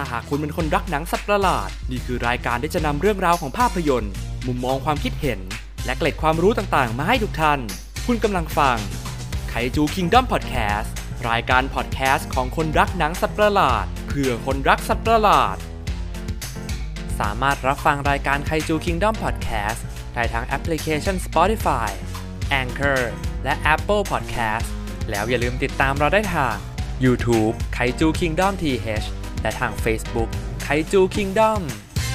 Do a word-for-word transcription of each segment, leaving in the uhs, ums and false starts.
าหากคุณเป็นคนรักหนังสัตว์ประหลาดนี่คือรายการที่จะนำเรื่องราวของภาพยนตร์มุมมองความคิดเห็นและเกล็ดความรู้ต่างๆมาให้ทุกท่านคุณกำลังฟังไคจูคิงดอมพอดแคสต์รายการพอดแคสต์ของคนรักหนังสัตว์ประหลาดเพื่อคนรักสัตว์ประหลาดสามารถรับฟังรายการไคจูคิงดอมพอดแคสต์ได้ทางแอปพลิเคชัน Spotify, Anchor และ Apple Podcast แล้วอย่าลืมติดตามเราได้ทาง YouTube ไคจูคิงดอม ที เอช และทาง Facebook ไคจูคิงดอม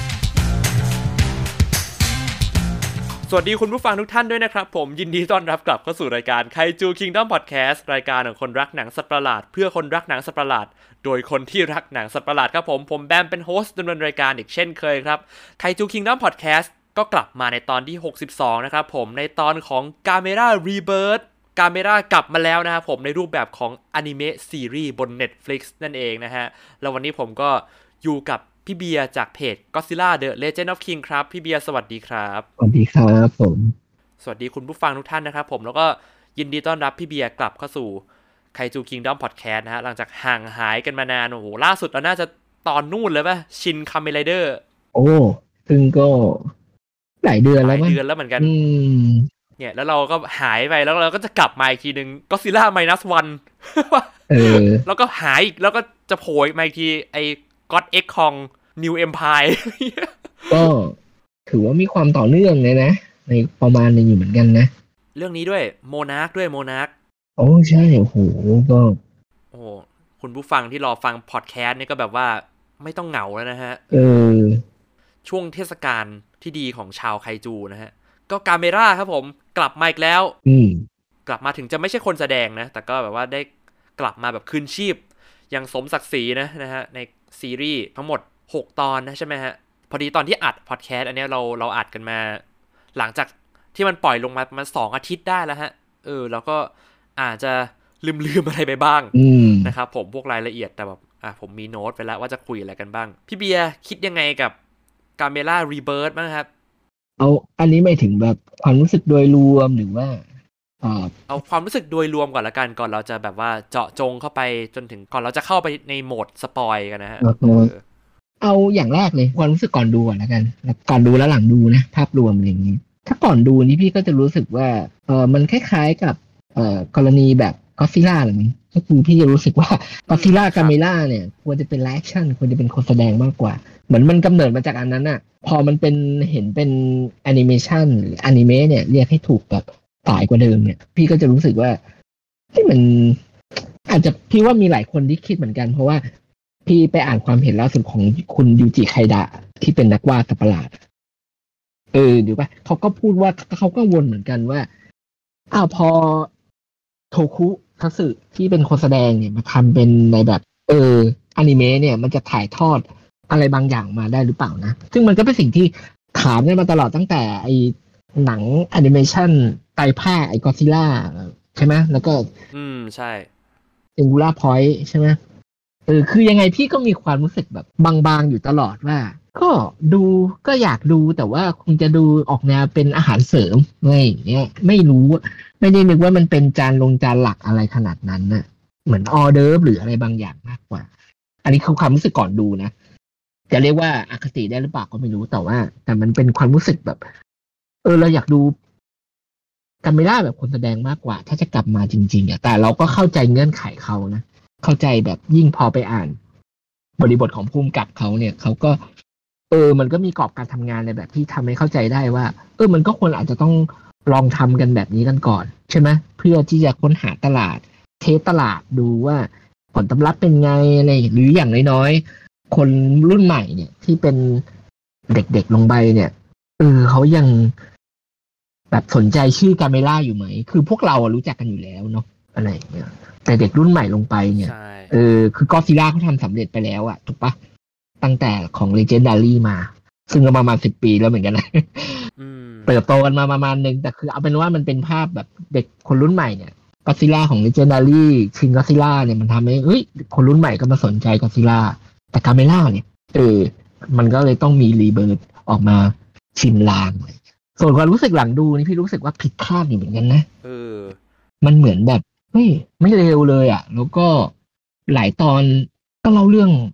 สวัสดีคุณผู้ฟังทุกท่านด้วยนะครับผมยินดีต้อนรับกลับเข้าสู่รายการไคจูคิงดอมพอดแคสต์รายการของคนรักหนังสัตว์ประหลาดเพื่อคนรักหนังสัตว์ประหลาดโดยคนที่รักหนังสัตว์ประหลาดครับผมผมแบมเป็นโฮสต์ดำเนินรายการอีกเช่นเคยครับไคจูคิงดอมพอดแคสต์ก็กลับมาในตอนที่หกสิบสองนะครับผมในตอนของ Gamera Rebirth Gamera กลับมาแล้วนะครับผมในรูปแบบของอนิเมะซีรีส์บน Netflix นั่นเองนะฮะแล้ววันนี้ผมก็อยู่กับพี่เบียร์จากเพจ Godzilla The Legend of King ครับพี่เบียร์สวัสดีครับสวัสดีครับผมสวัสดีคุณผู้ฟังทุกท่านนะครับผมแล้วก็ยินดีต้อนรับพี่เบียร์กลับเข้าสู่ไคจูคิงดอมพอดแคสต์นะฮะหลังจากห่างหายกันมานานโอ้โหล่าสุดเราน่าจะตอนนู่นเลยป่ะชินคาเมนไรเดอร์โอ้ซึ่งก็หลายเดือนแล้วหลายเดือนแล้วเหมือนกันเนี่ยแล้วเราก็หายไปแล้วเราก็จะกลับมาอีกทีนึง Godzilla Minus วันเออแล้วก็หายอีกแล้วก็จะโผล่มาอีกทีไอ้ God X Kong New Empire ก็ถือว่ามีความต่อเนื่องเลยนะในประมาณนึงอยู่เหมือนกันนะเรื่องนี้ด้วยโมนาร์คด้วยโมนาร์คโอ้ใช่โอ้โหก็โอ้คุณผู้ฟังที่รอฟังพอดแคสต์นี่ก็แบบว่าไม่ต้องเหงาแล้วนะฮะเออช่วงเทศกาลที่ดีของชาวไคจูนะฮะก็กาเมร่าครับผมกลับมาอีกแล้วอืมกลับมาถึงจะไม่ใช่คนแสดงนะแต่ก็แบบว่าได้กลับมาแบบคืนชีพอย่างสมศักดิ์ศรีนะนะฮะในซีรีส์ทั้งหมดหกตอนนะใช่ไหมฮะพอดีตอนที่อัดพอดแคสต์อันนี้เราเราอัดกันมาหลังจากที่มันปล่อยลงมาประมาณสองอาทิตย์ได้แล้วฮะเออแล้วก็อาจจะลืมๆอะไรไปบ้างนะครับผมพวกรายละเอียดแต่แบบอ่ะผมมีโน้ตไปแล้วว่าจะคุยอะไรกันบ้างพี่เบียร์คิดยังไงกับ Gamera Rebirth บ้างครับเอาอันนี้ไม่ถึงแบบความรู้สึกโดยรวมหรือว่าอ่าเอาความรู้สึกโดยรวมก่อนละกันก่อนเราจะแบบว่าเจาะจงเข้าไปจนถึงก่อนเราจะเข้าไปในโหมดสปอยกันนะฮะเอาอย่างแรกเลยความรู้สึกก่อนดูก่อนละกันก่อนดูแล้วหลังดูนะภาพรวมอะไรอย่างนี้ถ้าก่อนดูนี่พี่ก็จะรู้สึกว่าเออมันคล้ายๆกับเอ่อกรณีแบบ Godzilla หรือมั้งก็คือพี่จะรู้สึกว่า Godzilla Gamera เนี่ยควรจะเป็นไลฟ์แอคชั่นควรจะเป็นคนแสดงมากกว่าเหมือนมันกำเนิดมาจากอันนั้นน่ะพอมันเป็นเห็นเป็นแอนิเมชันหรืออนิเมะเนี่ยเรียกให้ถูกแบบสายกว่าเดิมเนี่ยพี่ก็จะรู้สึกว่าที่มันอาจจะพี่ว่ามีหลายคนที่คิดเหมือนกันเพราะว่าพี่ไปอ่านความเห็นล่าสุดของคุณยูจิไคดะที่เป็นนักวาดสัตว์ประหลาดเออเดี๋ยวป่ะเขาก็พูดว่าเขาก็วนเหมือนกันว่าอ้าวพอโทคุทัสึที่เป็นคนแสดงเนี่ยมาทำเป็นในแบบเอออนิเมะเนี่ยมันจะถ่ายทอดอะไรบางอย่างมาได้หรือเปล่านะซึ่งมันก็เป็นสิ่งที่ถามกันมาตลอดตั้งแต่ไอ้หนังแอนิเมชันไตรภาคไอ้ Godzilla ใช่ไหมแล้วก็อืมใช่ Singular Point ใช่ไหมเออคือยังไงพี่ก็มีความรู้สึกแบบบางๆอยู่ตลอดว่าก็ดูก็อยากดูแต่ว่าคงจะดูออกแนวเป็นอาหารเสริมอะไรอย่างเงี้ยไม่รู้ไม่ได้นึกว่ามันเป็นจานลงจานหลักอะไรขนาดนั้นน่ะเหมือนออเดิร์ฟหรืออะไรบางอย่างมากกว่าอันนี้คือความรู้สึกก่อนดูนะจะเรียกว่าอคติได้หรือเปล่าก็ไม่รู้แต่ว่าแต่มันเป็นความรู้สึกแบบเออเราอยากดูกันไม่ได้แบบคนแสดงมากกว่าถ้าจะกลับมาจริงๆอ่ะแต่เราก็เข้าใจเงื่อนไขเขานะเข้าใจแบบยิ่งพอไปอ่านบริบทของภูมิกับเขาเนี่ยเขาก็เออมันก็มีกรอบการทำงานในแบบที่ทำให้เข้าใจได้ว่าเออมันก็ควรอาจจะต้องลองทำกันแบบนี้กันก่อนใช่ไหมเพื่อที่จะค้นหาตลาดเทสตลาดดูว่าผลตอบรับเป็นไงอะไรหรืออย่างน้อยๆคนรุ่นใหม่เนี่ยที่เป็นเด็กๆลงไปเนี่ยเออเขายังแบบสนใจชื่อกาเมล่าอยู่ไหมคือพวกเรารู้จักกันอยู่แล้วเนาะอะไรอย่างเงี้ยแต่เด็กรุ่นใหม่ลงไปเนี่ยเออคือก็อดซิลล่าเขาทำสำเร็จไปแล้วอะถูกปะตั้งแต่ของ Legendary มาซึ่งก็ประมาณสิบปีแล้วเหมือนกันนะเติบโตกันมาประมาณนึงแต่คือเอาเป็นว่ามันเป็นภาพแบบเด็กคนรุ่นใหม่เนี่ยก็อดซิลล่าของ Legendary ชินก็อดซิลล่าเนี่ยมันทำให้เฮ้ยคนรุ่นใหม่ก็มาสนใจก็อดซิลล่าแต่กาเมล่าเนี่ยเออมันก็เลยต้องมีรีเบิร์ธออกมาชิมลางส่วนความรู้สึกหลังดูนี่พี่รู้สึกว่าผิดคาดอยู่เหมือนกันนะเออมันเหมือนแบบเฮ้ยไม่เร็วเลยอ่ะแล้วก็หลายตอนก็เล่าเรื่อง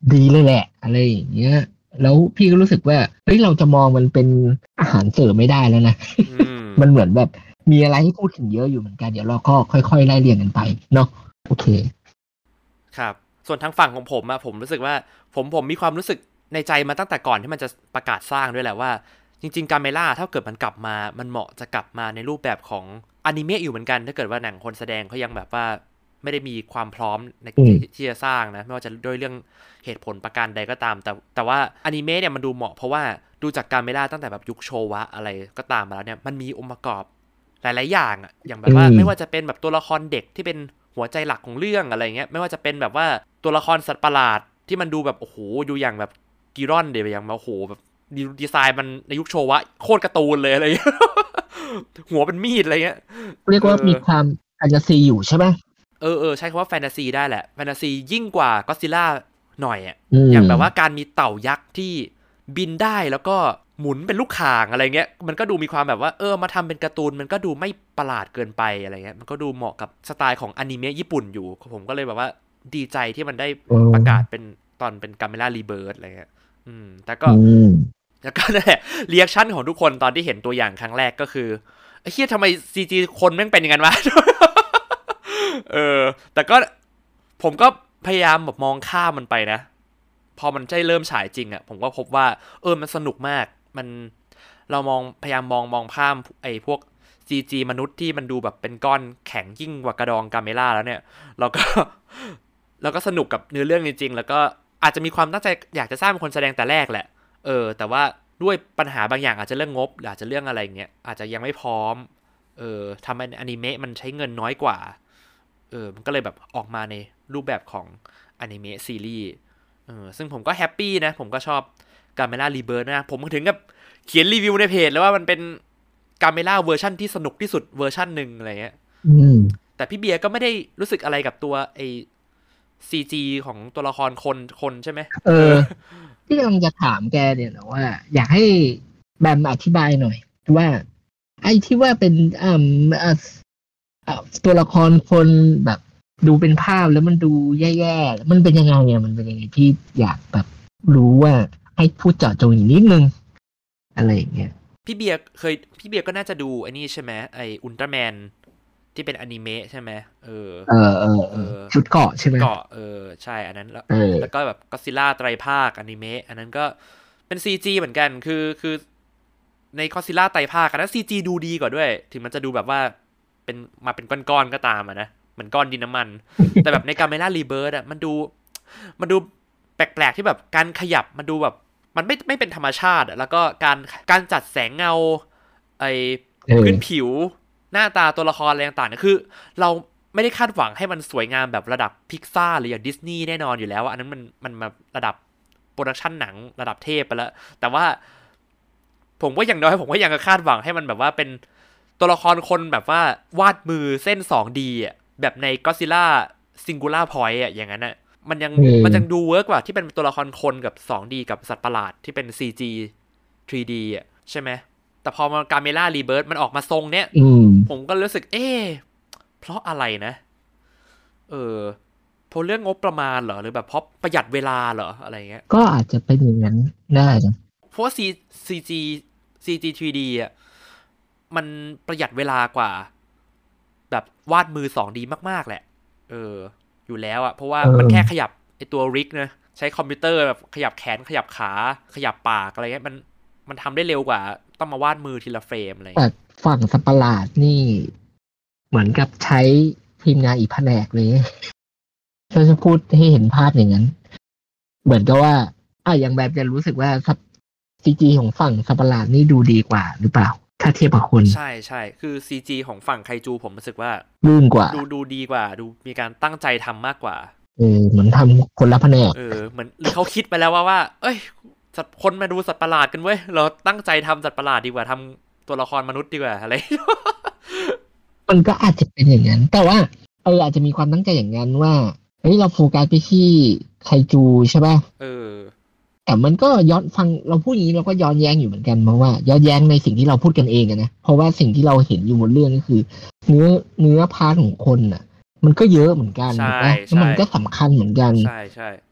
ดีเลยแหละอะไรอย่างเงี้ยแล้วพี่ก็รู้สึกว่าเฮ้ยเราจะมองมันเป็นอาหารเสริมไม่ได้แล้วนะ มันเหมือนแบบมีอะไรให้พูดถึงเยอะอยู่เหมือนกันเดี๋ยวเราก็ค่อยๆไล่เรียงกันไปเนาะโอเคครับส่วนทางฝั่งของผมอะผมรู้สึกว่าผมผมมีความรู้สึกในใจมาตั้งแต่ก่อนที่มันจะประกาศสร้างด้วยแหละว่าจริงๆกาเมล่าถ้าเกิดมันกลับมามันเหมาะจะกลับมาในรูปแบบของอนิเมะอยู่เหมือนกันถ้าเกิดว่าหนังคนแสดงเขายังแบบว่าไม่ได้มีความพร้อมในที่จะสร้างนะไม่ว่าจะด้วยเรื่องเหตุผลประการใดก็ตามแต่แต่ว่าอนิเมะเนี่ยมันดูเหมาะเพราะว่าดูจากกาเมล่าตั้งแต่แบบยุคโชวะอะไรก็ตามมาแล้วเนี่ยมันมีองค์ประกอบหลายๆอย่างอะอย่างแบบว่าไม่ว่าจะเป็นแบบตัวละครเด็กที่เป็นหัวใจหลักของเรื่องอะไรเงี้ยไม่ว่าจะเป็นแบบว่าตัวละครสัตว์ประหลาดที่มันดูแบบโอ้โหดูอย่างแบบกิรอนเดี๋ยวอย่างโอ้โหแบบดีไซน์มันในยุคโชวะโคตรการ์ตูนเลยอะไรเงี้ย หัวเป็นมีดอะไรเงี้ยเรียกว่ามีความแฟนตาซีอยู่ใช่ไหมเออเออใช้คำว่าแฟนตาซีได้แหละแฟนตาซียิ่งกว่าก็อดซิลล่าหน่อยอ่ะอย่างแบบว่าการมีเต่ายักษ์ที่บินได้แล้วก็หมุนเป็นลูกข่างอะไรเงี้ยมันก็ดูมีความแบบว่าเออมาทำเป็นการ์ตูนมันก็ดูไม่ประหลาดเกินไปอะไรเงี้ยมันก็ดูเหมาะกับสไตล์ของอนิเมะญี่ปุ่นอยู่ผมก็เลยแบบว่าดีใจที่มันได้ประกาศเป็นตอนเป็นกาเมล่ารีเบิร์ธอะไรเงี้ยอืมแต่ก็แล้วก็นั่นแหละรีแอคชั่นของทุกคนตอนที่เห็นตัวอย่างครั้งแรกก็คือไอ้เหี้ยทำไม ซี จี คนแม่งเป็นอย่างนั้นวะ เออแต่ก็ผมก็พยายามแบบมองข้ามมันไปนะพอมันใช่เริ่มฉายจริงอ่ะผมก็พบว่าเออมันสนุกมากมันเรามองพยายามมองมองข้ามไอ้พวก ซี จี มนุษย์ที่มันดูแบบเป็นก้อนแข็งยิ่งกว่ากระดองกาเมล่าแล้วเนี่ยเราก็เราก็สนุกกับเนื้อเรื่องจริงๆแล้วก็อาจจะมีความตั้งใจอยากจะสร้างเป็นคนแสดงแต่แรกแหละเออแต่ว่าด้วยปัญหาบางอย่างอาจจะเรื่องงบหรืออาจจะเรื่องอะไรเงี้ยอาจจะยังไม่พร้อมเออทำให้อนิเมะมันใช้เงินน้อยกว่าเออมันก็เลยแบบออกมาในรูปแบบของอนิเมะซีรีส์เออซึ่งผมก็แฮปปี้นะผมก็ชอบกาเมล่ารีเบิร์ธนะผมถึงกับเขียนรีวิวในเพจแล้วว่ามันเป็นกาเมล่าเวอร์ชั่นที่สนุกที่สุดเวอร์ชั่นหนึ่งอะไรเงี้ยแต่พี่เบียร์ก็ไม่ได้รู้สึกอะไรกับตัวไอซีจีของตัวละครคนคนใช่ไหมเออที่กำลังจะถามแกเนี่ยนะว่าอยากให้แบมอธิบายหน่อยว่าไอ้ที่ว่าเป็นอ่าตัวละครคนแบบดูเป็นภาพแล้วมันดูแย่ๆมันเป็นยังไงเนี่ยมันเป็นยังไงที่อยากแบบรู้ว่าให้พูดเจาะจงอีกนิดนึงอะไรอย่างเงี้ยพี่เบียร์เคยพี่เบียร์ก็น่าจะดูไอ้นี่ใช่ไหมไออุลตร้าแมนที่เป็นอนิเมะใช่ไหมเออเออเออเออชุดเกาะใช่ไหมเกาะเออใช่อันนั้นแล้วแล้วก็แบบก็อดซิลล่าไตรภาคอนิเมะอันนั้นก็เป็น ซี จี เหมือนกันคือคือในก็อดซิลล่าไตรภาคอันนั้น ซี จี ดูดีกว่าด้วยถึงมันจะดูแบบว่าเป็นมาเป็นก้อนๆก็ตามอ่ะนะเหมือนก้อนดินน้ำมัน แต่แบบในกาเมล่ารีเบิร์ธอ่ะมันดูมันดูแปลกๆที่แบบการขยับมันดูแบบมันไม่ไม่เป็นธรรมชาติแล้วก็การการจัดแสงเงาไอพื้นผิวหน้าตาตัวละครอะไรต่างๆเนี่ยคือเราไม่ได้คาดหวังให้มันสวยงามแบบระดับพิกซ่าหรืออย่างดิสนีย์แน่นอนอยู่แล้วอันนั้นมันมันมาระดับโปรดักชันหนังระดับเทพไปแล้วแต่ว่าผมก็อย่างน้อยผมก็ยังคาดหวังให้มันแบบว่าเป็นตัวละครคนแบบว่าวาดมือเส้น สอง ดี อ่ะแบบใน Godzilla Singular Point อ่ะอย่างนั้นอ่ะมันยังมันยังดูเวิร์กกว่าที่เป็นตัวละครคนกับ สอง ดี กับสัตว์ประหลาดที่เป็น ซี จี ทรี ดี อ่ะใช่ไหมแต่พอมากาเมล่ารีเบิร์ธมันออกมาทรงเนี้ยผมก็รู้สึกเอ๊ะเพราะอะไรนะเออเพราะเรื่องงบประมาณเหรอหรือแบบเพราะประหยัดเวลาเหรออะไรเงี้ยก็อาจจะเป็นอย่างนั้นได้นะเพราะว่า ซี จี ซี จี ทรี ดี อ่ะมันประหยัดเวลากว่าแบบวาดมือ สอง ดี มากๆแหละเอออยู่แล้วอ่ะเพราะว่ามันแค่ขยับไอตัวริกนะใช้คอมพิวเตอร์แบบขยับแขนขยับขาขยับปากอะไรเงี้ยมันมันทำได้เร็วกว่าต้องมาวาดมือทีละเฟรมอะไรแต่ฝั่งสัตว์ประหลาดนี่เหมือนกับใช้ทีมงานอีกแผนกเลยถ้าจะพูดให้เห็นภาพอย่างนั้นเหมือนกับว่าอ่ะอย่างแบบจะรู้สึกว่าซีจีของฝั่งสัตว์ประหลาดนี่ดูดีกว่าหรือเปล่าถ้าเทียบกับคนใช่ใช่คือ ซี จี ของฝั่งไคจูผมรู้สึกว่าลื่นกว่าดูดูดีกว่าดูมีการตั้งใจทำมากกว่าเออเหมือนทำคนละแผนกเออเหมือนหรือเขาคิดไปแล้วว่าว่าเอ้ยสัตว์คนมาดูสัตว์ประหลาดกันเว้ยเราตั้งใจทำสัตว์ประหลาดดีกว่าทำตัวละครมนุษย์ดีกว่าอะไรมันก็อาจจะเป็นอย่างนั้นแต่ว่าเอออาจจะมีความตั้งใจอย่างนั้นว่าเฮ้ยเราโฟกัสไปที่ไคจูใช่ป่ะเออแต่มันก็ย้อนฟังเราพูดอย่างนี้เราก็ย้อนแย้งอยู่เหมือนกันเพราะว่าย้อนแย้งในสิ่งที่เราพูดกันเองนะเพราะว่าสิ่งที่เราเห็นอยู่บนเรื่องก็คือเนื้อเนื้อพาร์ทของคนน่ะมันก็เยอะเหมือนกันนะแล้วมันก็สำคัญเหมือนกันใช่ใช่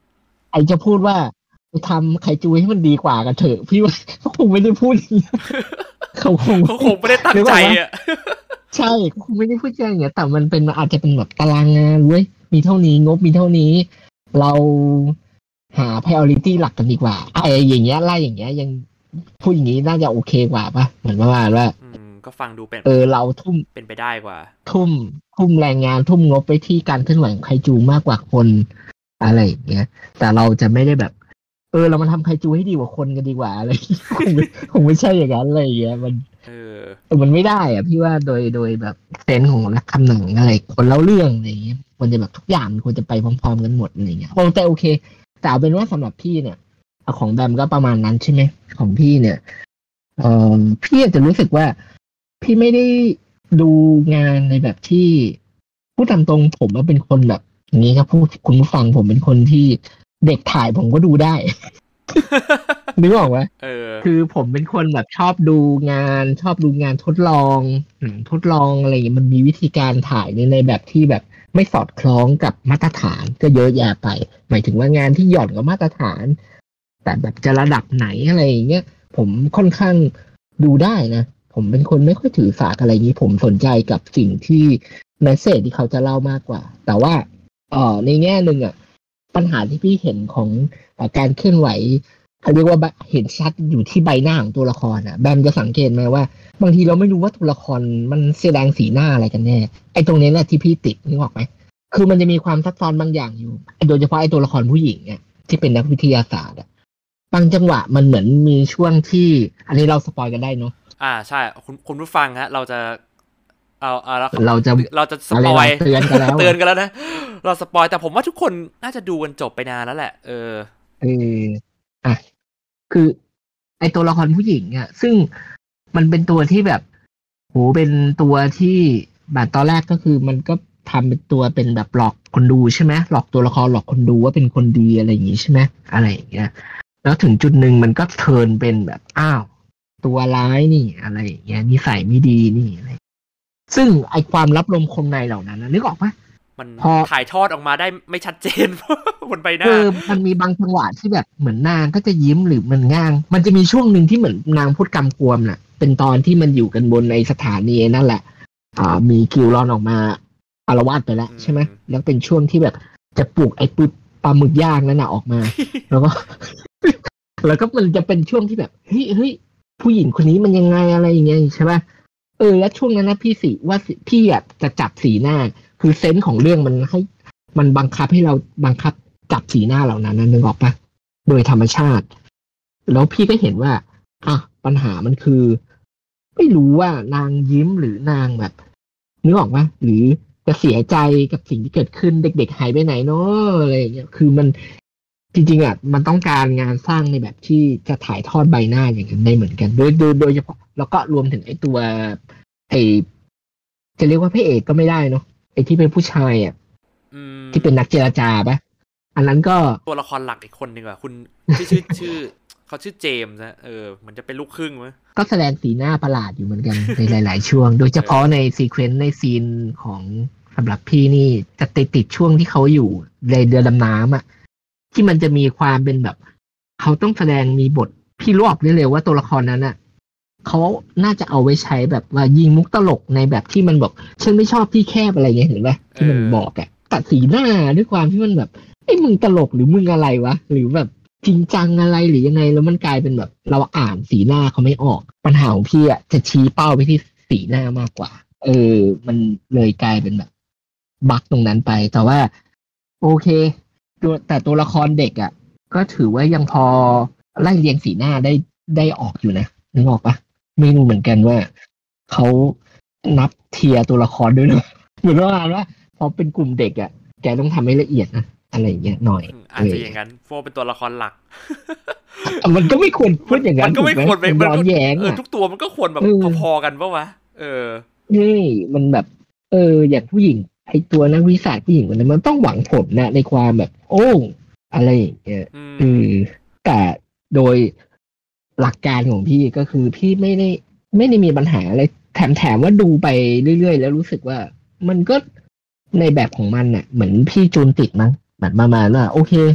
ไอจะพูดว่าไปทำไคจูให้มันดีกว่ากันเถอะพี่ว่าเขาคงไม่ได้พูดอย่างนี้เขาคงเขาคงไม่ได้ตั้งใจอ่ะใช่เขาคงไม่ได้พูดอย่างเงี้ยแต่มันเป็นอาจจะเป็นแบบตารางงานเว้ยมีเท่านี้งบมีเท่านี้เราหา priority หลักกันดีกว่าไอ้อย่างเงี้ยไล่อย่างเงี้ยยังพูดอย่างงี้น่าจะโอเคกว่าป่ะเหมือนประมาณว่าก็ฟังดูเป็นเออเราทุ่มเป็นไปได้กว่าทุ่มทุ่มแรงงานทุ่มงบไปที่การเคลื่อนไหวของไคจูมากกว่าคนอะไรอย่างเงี้ยแต่เราจะไม่ได้แบบเออเรามาทำไคจูให้ดีกว่าคนกันดีกว่าอะไรคงไม่คงไม่ใช่อย่างนั้นอะไรอย่างเงี้ยมันเออมันไม่ได้อ่ะพี่ว่าโดยโดยแบบเซนส์ของนักทำหนังอะไรคนเล่าเรื่องอะไรอย่างเงี้ยควรจะแบบทุกอย่างควรจะไปพร้อมๆกันหมดอะไรอย่างเงี้ยโอแต่โอเคแต่เอาเป็นว่าสำหรับพี่เนี่ยของแบมก็ประมาณนั้นใช่ไหมของพี่เนี่ยเออพี่อาจจะรู้สึกว่าพี่ไม่ได้ดูงานในแบบที่พูดตามตรงผมว่าเป็นคนแบบอย่างนี้ครับพูดคุณผู้ฟังผมเป็นคนที่เด็กถ่ายผมก็ดูได้นึกออกไหมเออคือผมเป็นคนแบบชอบดูงานชอบดูงานทดลองทดลองอะไรอย่างเงี้ยมันมีวิธีการถ่ายในในแบบที่แบบไม่สอดคล้องกับมาตรฐานก็เยอะแยะไปหมายถึงว่างานที่หย่อนกับมาตรฐานแต่แบบจะระดับไหนอะไรอย่างเงี้ยผมค่อนข้างดูได้นะผมเป็นคนไม่ค่อยถือสาอะไรอย่างนี้ผมสนใจกับสิ่งที่แมสเสจที่เขาจะเล่ามากกว่าแต่ว่าเอ่อในแง่หนึ่งอ่ะปัญหาที่พี่เห็นของการเคลื่อนไหวเขาเรียกว่าเห็นชัดอยู่ที่ใบหน้าของตัวละครอ่ะแบมจะสังเกตไหมว่าบางทีเราไม่รู้ว่าตัวละครมันแสดงสีหน้าอะไรกันแน่ไอ้ตรงนี้แหละที่พี่ติดนึกออกไหมคือมันจะมีความซับซ้อนบางอย่างอยู่โดยเฉพาะไอ้ตัวละครผู้หญิงเนี่ยที่เป็นนักวิทยาศาสตร์อ่ะบางจังหวะมันเหมือนมีช่วงที่อันนี้เราสปอยกันได้เนาะอ่าใช่คุณคุณผู้ฟังฮะเราจะเอาเอาเราจะเราจะสปอยเตือนกันแล้วเตือนกันแล้วนะเราสปอยแต่ผมว่าทุกคนน่าจะดูกันจบไปนานแล้วแหละเออเอออ่ะคือไอตัวละครผู้หญิงเนี่ยซึ่งมันเป็นตัวที่แบบโหเป็นตัวที่แบบตอนแรกก็คือมันก็ทำเป็นตัวเป็นแบบหลอกคนดูใช่ไหมหลอกตัวละครหลอกคนดูว่าเป็นคนดีอะไรอย่างงี้ใช่ไหมอะไรอย่างเงี้ยแล้วถึงจุดหนึ่งมันก็เทิร์นเป็นแบบอ้าวตัวร้ายนี่อะไรอย่างเงี้ยนิสัยไม่ดีนี่อะไรซึ่งไอความลับลมคมในเหล่านั้นนึกออกปะมันถ่ายทอดออกมาได้ไม่ชัดเจนบนใบหน้าเออมันมีบางจังหวะที่แบบเหมือนนางก็จะยิ้มหรือมันง่างมันจะมีช่วงหนึ่งที่เหมือนนางพูดกำกวมน่ะเป็นตอนที่มันอยู่กันบนในสถานีนั่นแหละอ่ามีคิวรอนออกมาอารวาสไปแล้วใช่ไหมแล้วเป็นช่วงที่แบบจะปลูกไอ้ปุ๊บปลาหมึกย่างนั่นน่ะออกมา แล้วก็ แล้วก็มันจะเป็นช่วงที่แบบเฮ้ยเฮ้ยผู้หญิงคนนี้มันยังไงอะไรอย่างเงี้ยใช่ป่ะเออแล้วช่วงนั้นนะพี่สีว่าพี่อ่ะจะจับสีหน้าคือเซนส์ของเรื่องมันให้มันบังคับให้เราบังคับจับสีหน้าเหล่านั้นนึกออกปะโดยธรรมชาติแล้วพี่ก็เห็นว่าอ่ะปัญหามันคือไม่รู้ว่านางยิ้มหรือนางแบบนึกออกปะหรือจะเสียใจกับสิ่งที่เกิดขึ้นเด็กๆหายไปไหนเนาะอะไรอย่างเงี้ยคือมันจริงๆอ่ะมันต้องการงานสร้างในแบบที่จะถ่ายทอดใบหน้าอย่างนั้นได้เหมือนกันโดยโดยโดยเฉพาะแล้วก็รวมถึงไอ้ตัวไอ้จะเรียกว่าพระเอกก็ไม่ได้เนาะไอ้ที่เป็นผู้ชายอ่ะที่เป็นนักเจรจาปะอันนั้นก็ตัวละครหลักอีกคนหนึ่งอ่ะคุณที่ชื่อชื่อเขาชื่อเจมส์นะเออมันจะเป็นลูกครึ่งมั้ยก็แสดงสีหน้าประหลาดอยู่เหมือนกันในหลายๆช่วงโดยเฉพาะในซีเควนซ์ในซีนของสำหรับพี่นี่จะติดติดช่วงที่เขาอยู่ในเรือดำน้ำอ่ะที่มันจะมีความเป็นแบบเขาต้องแสดงมีบทพี่รู้ออกได้เลยว่าตัวละครนั้นอ่ะเขาน่าจะเอาไว้ใช้แบบว่ายิงมุกตลกในแบบที่มันบอกฉันไม่ชอบที่แคบอะไรเงี้ยเห็นไหมที่มันบอกอ่ะตัดสีหน้าด้วยความที่มันแบบไอ้มึงตลกหรือมึงอะไรวะหรือแบบจริงจังอะไรหรือยังไงแล้วมันกลายเป็นแบบเราอ่านสีหน้าเขาไม่ออกปัญหาของพี่อ่ะจะชี้เป้าไปที่สีหน้ามากกว่าเออมันเลยกลายเป็นแบบบั๊กตรงนั้นไปแต่ว่าโอเคตัวแต่ตัวละครเด็กอ่ะก็ถือว่ายังพอไล่เรียงสีหน้าได้ได้ออกอยู่นะนึกออกปะไม่รู้เหมือนกันว่าเขานับเทียร์ตัวละครด้วยนะเหมือนว่าว่าพอเป็นกลุ่มเด็กอ่ะแกต้องทำให้ละเอียดนะอะไรอย่างเงี้ยหน่อยอาจจะอย่างนั้นโฟเป็นตัวละครหลักมันก็ไม่ควรพูดอย่างนั้นมันก็ไม่ควรไปย้อนแย้งเออทุกตัวมันก็ควรแบบพอๆกันปะวะเออนี่มันแบบเอออย่างผู้หญิงไอตัวนักวิชาผู้หญิงคนนั้นมันต้องหวังผลนะในความแบบโอ้อะไรอย่างเงี้ยอือแต่โดยหลักการของพี่ก็คือพี่ไม่ได้ไม่ได้มีปัญหาอะไรแถมแถมว่าดูไปเรื่อยๆแล้วรู้สึกว่ามันก็ในแบบของมันน่ะเหมือนพี่จูนติดมั้งแบบประมาณว่าโอเค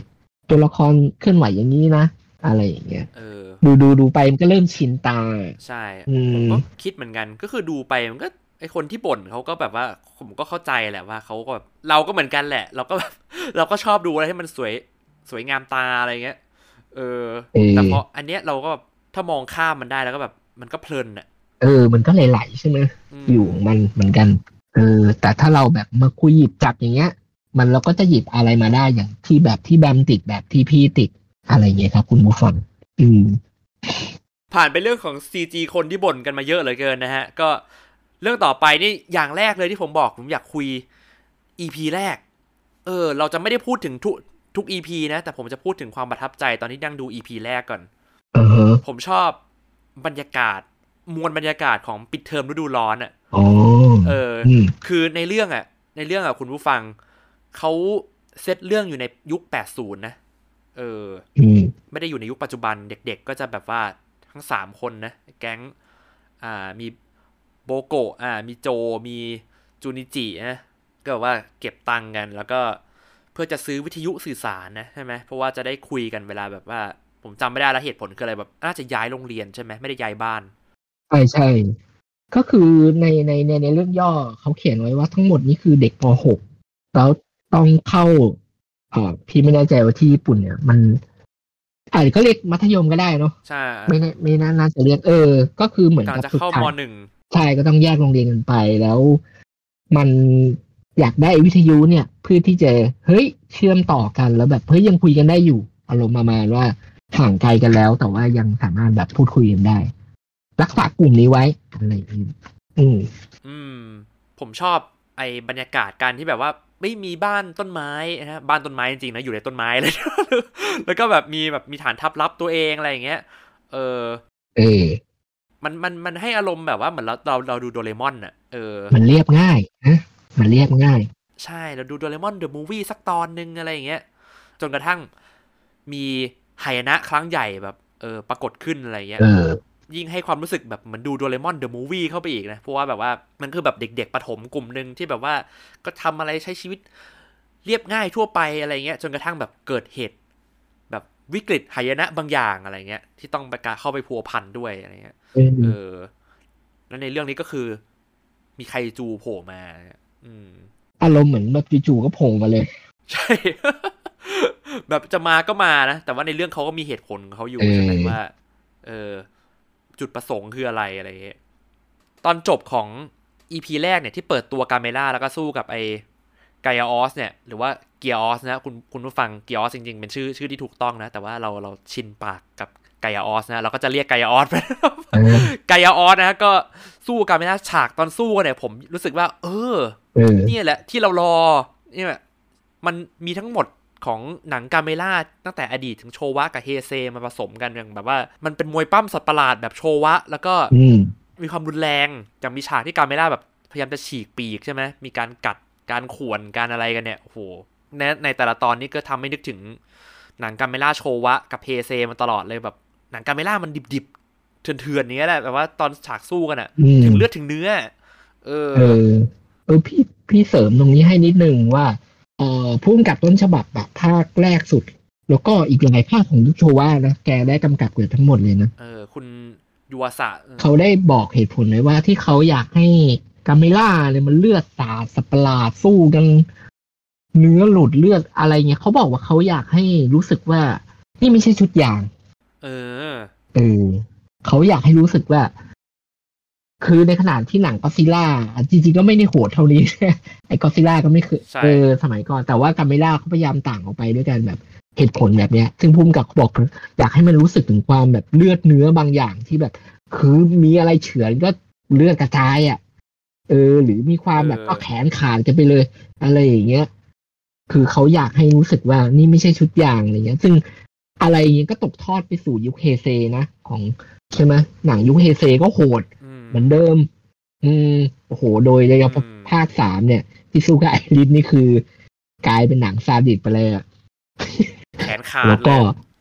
ตัวละครเคลื่อนไหวอย่างนี้นะอะไรอย่างเงี้ยเออดูดูดูไปมันก็เริ่มชินตาใช่ผมก็คิดเหมือนกันก็คือดูไปมันก็ไอคนที่บ่นเขาก็แบบว่าผมก็เข้าใจแหละว่าเขาก็แบบเราก็เหมือนกันแหละเราก็แบบเราก็ชอบดูอะไรให้มันสวยสวยงามตาอะไรเงี้ยเออแต่พออันเนี้ยเราก็ถ้ามองข้ามมันได้แล้วก็แบบมันก็เพลินอ่ะเออมันก็ไหลๆใช่ไหมอยู่มันเหมือนกันเออแต่ถ้าเราแบบมาคุยหยิบจับอย่างเงี้ยมันเราก็จะหยิบอะไรมาได้อย่างที่แบบที่แบมติดแบบที่พี่ติดอะไรเงี้ยครับคุณผู้ฟังอืมผ่านไปเรื่องของ ซี จี คนที่บ่นกันมาเยอะเหลือเกินนะฮะก็เรื่องต่อไปนี่อย่างแรกเลยที่ผมบอกผมอยากคุย อี พี แรกเออเราจะไม่ได้พูดถึงทุกทุก อี พี นะแต่ผมจะพูดถึงความประทับใจตอนที่นั่งดู อี พี แรกก่อน uh-huh. ผมชอบบรรยากาศมวลบรรยากาศของปิดเทอมฤดูร้อนอ่ะ oh. เออ คือในเรื่องอ่ะในเรื่องอ่ะคุณผู้ฟังเขาเซตเรื่องอยู่ในยุคแปดสิบนะเออ ไม่ได้อยู่ในยุคปัจจุบันเด็กๆก็จะแบบว่าทั้งสามคนนะแก๊งอ่ามีโบโกะอ่ามีโจมีจูนิจินะก็ว่าเก็บตังค์กันแล้วก็เพื่อจะซื้อวิทยุสื่อสารนะใช่ไหมเพราะว่าจะได้คุยกันเวลาแบบว่าผมจำไม่ได้แล้วเหตุผลคืออะไรแบบน่าจะย้ายโรงเรียนใช่ไหมไม่ได้ย้ายบ้านใช่ใช่ก็คือในในในในเรื่องย่อเขาเขียนไว้ว่าทั้งหมดนี้คือเด็กป หกแล้วต้องเข้าอ่าพี่ไม่แน่ใจว่าที่ญี่ปุ่นเนี่ยมันอาจจะก็เรียกมัธยมก็ได้เนาะใช่ไม่ไม่น่าจะเรียกเออก็คือเหมือนกับจะเข้ามหนึ่งใช่ก็ต้องแยกโรงเรียนกันไปแล้วมันอยากได้วิทยุเนี่ยเพื่อที่จะเฮ้ยเชื่อมต่อกันแล้วแบบเฮ้ยยังคุยกันได้อยู่อารมณ์ประมาณว่าห่างไกลกันแล้วแต่ว่ายังสามารถแบบพูดคุยกันได้รักษากลุ่มนี้ไว้อะไรอย่างนี้อืมอืมผมชอบไอ้บรรยากาศการที่แบบว่าไม่มีบ้านต้นไม้นะบ้านต้นไม้จริงๆนะอยู่ในต้นไม้เลย แล้วก็แบบมีแบบมีฐานทัพลับตัวเองอะไรอย่างเงี้ยเออเออมันมันมันให้อารมณ์แบบว่าเหมือนเราเราเราดูโดเรมอนอ่ะเออมันเรียบง่ายนะมันเรียบง่ายใช่เราดูโดเรมอนเดอะมูฟวี่สักตอนนึงอะไรอย่างเงี้ยจนกระทั่งมีหายนะครั้งใหญ่แบบเออปรากฏขึ้นอะไรเงี้ยยิ่งให้ความรู้สึกแบบเหมือนดูโดเรมอนเดอะมูฟวี่เข้าไปอีกนะเพราะว่าแบบว่ามันคือแบบเด็กๆประถมกลุ่มนึงที่แบบว่าก็ทำอะไรใช้ชีวิตเรียบง่ายทั่วไปอะไรเงี้ยจนกระทั่งแบบเกิดเหตุแบบวิกฤตหายนะบางอย่างอะไรเงี้ยที่ต้องไปเข้าไปพัวพันด้วยอะไรเงี้ยเออแล้วในเรื่องนี้ก็คือมีไคจูโผล่มาอืมอารมณ์เหมือนแบบจู่ๆก็โผล่มาเลยใช่ แบบจะมาก็มานะแต่ว่าในเรื่องเขาก็มีเหตุผลของเขาอยู่ใช่ไหมว่าเออจุดประสงค์คืออะไรอะไรเงี้ยตอนจบของ อี พี แรกเนี่ยที่เปิดตัวกาเมล่าแล้วก็สู้กับไอ้ไกอาออสเนี่ยหรือว่าเกียร์ออสนะคุณคุณผู้ฟังเกียร์ออสจริงๆเป็นชื่อชื่อที่ถูกต้องนะแต่ว่าเราเราชินปากกับไกอาออสนะเราก็จะเรียกไกอาออสไปไกอาออสนะก็สู้กาเมล่าฉากตอนสู้เนี่ยผมรู้สึกว่าเออเนี่ยแหละที่เรารอเนี่ยมันมีทั้งหมดของหนังกาเมล่าตั้งแต่อดีตถึงโชวะกับเฮเซมาผสมกันอย่างแบบว่ามันเป็นมวยปั้มสัตว์ประหลาดแบบโชวะแล้วก็มีความรุนแรงอย่างมีฉากที่กาเมล่าแบบพยายามจะฉีกปีกใช่ไหมมีการกัดการข่วนการอะไรกันเนี่ยโอ้โหในในแต่ละตอนนี้ก็ทำให้นึกถึงหนังกาเมล่าโชวะกับเฮเซมาตลอดเลยแบบหนังกาเมล่ามันดิบๆเถื่อนๆนี้แหละแบบว่าตอนฉากสู้กันอะถึงเลือดถึงเนื้อเออเออเออพี่พี่เสริมตรงนี้ให้นิดนึงว่าเอ่อผู้กำกับต้นฉบับแบบภาคแรกสุดแล้วก็อีกหลายภาคของยุคโชวะนะแกได้กำกับเกือบทั้งหมดเลยนะเออคุณยูวาสะเขาได้บอกเหตุผลไว้ว่าที่เขาอยากให้กาเมล่าเนี่ยมันเลือดสาดสัปหลาดสู้กันเนื้อหลุดเลือดอะไรเงี้ยเขาบอกว่าเขาอยากให้รู้สึกว่านี่ไม่ใช่ชุดยางเออเออเขาอยากให้รู้สึกว่าคือในขนาดที่หนังก็อดซิลล่าจริงๆก็ไม่ได้โหดเท่านี้ไอ้ก็อดซิลล่าก็ไม่คือเออสมัยก่อนแต่ว่ากาเมล่าเขาพยายามต่างออกไปด้วยกันแบบเหตุผลแบบเนี้ยซึ่งภูมิกับเขาบอกอยากให้มันรู้สึกถึงความแบบเลือดเนื้อบางอย่างที่แบบคือมีอะไรเฉือนก็เลือดกระจายอ่ะเออหรือมีความแบบก็แขนขาดกันไปเลยอะไรอย่างเงี้ยคือเขาอยากให้รู้สึกว่านี่ไม่ใช่ชุดยางอะไรเงี้ยซึ่งอะไรอย่างเงี้ยก็ตกทอดไปสู่ยุคเฮเซนะของใช่ไหมหนังยุคเฮเซก็โหดเหมือนเดิมอืมโอ้โหโดยในภาคสามเนี่ยที่สู้กับไอริสนี่คือกลายเป็นหนังซาดิสไปเลยอ่ะแขนขาดแล้วก็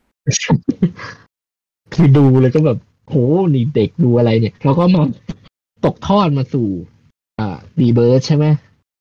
คือดูเลยก็แบบโหนี่เด็กดูอะไรเนี่ยแล้วก็มาตกทอดมาสู่อ่าดีเบิร์ดใช่ไหม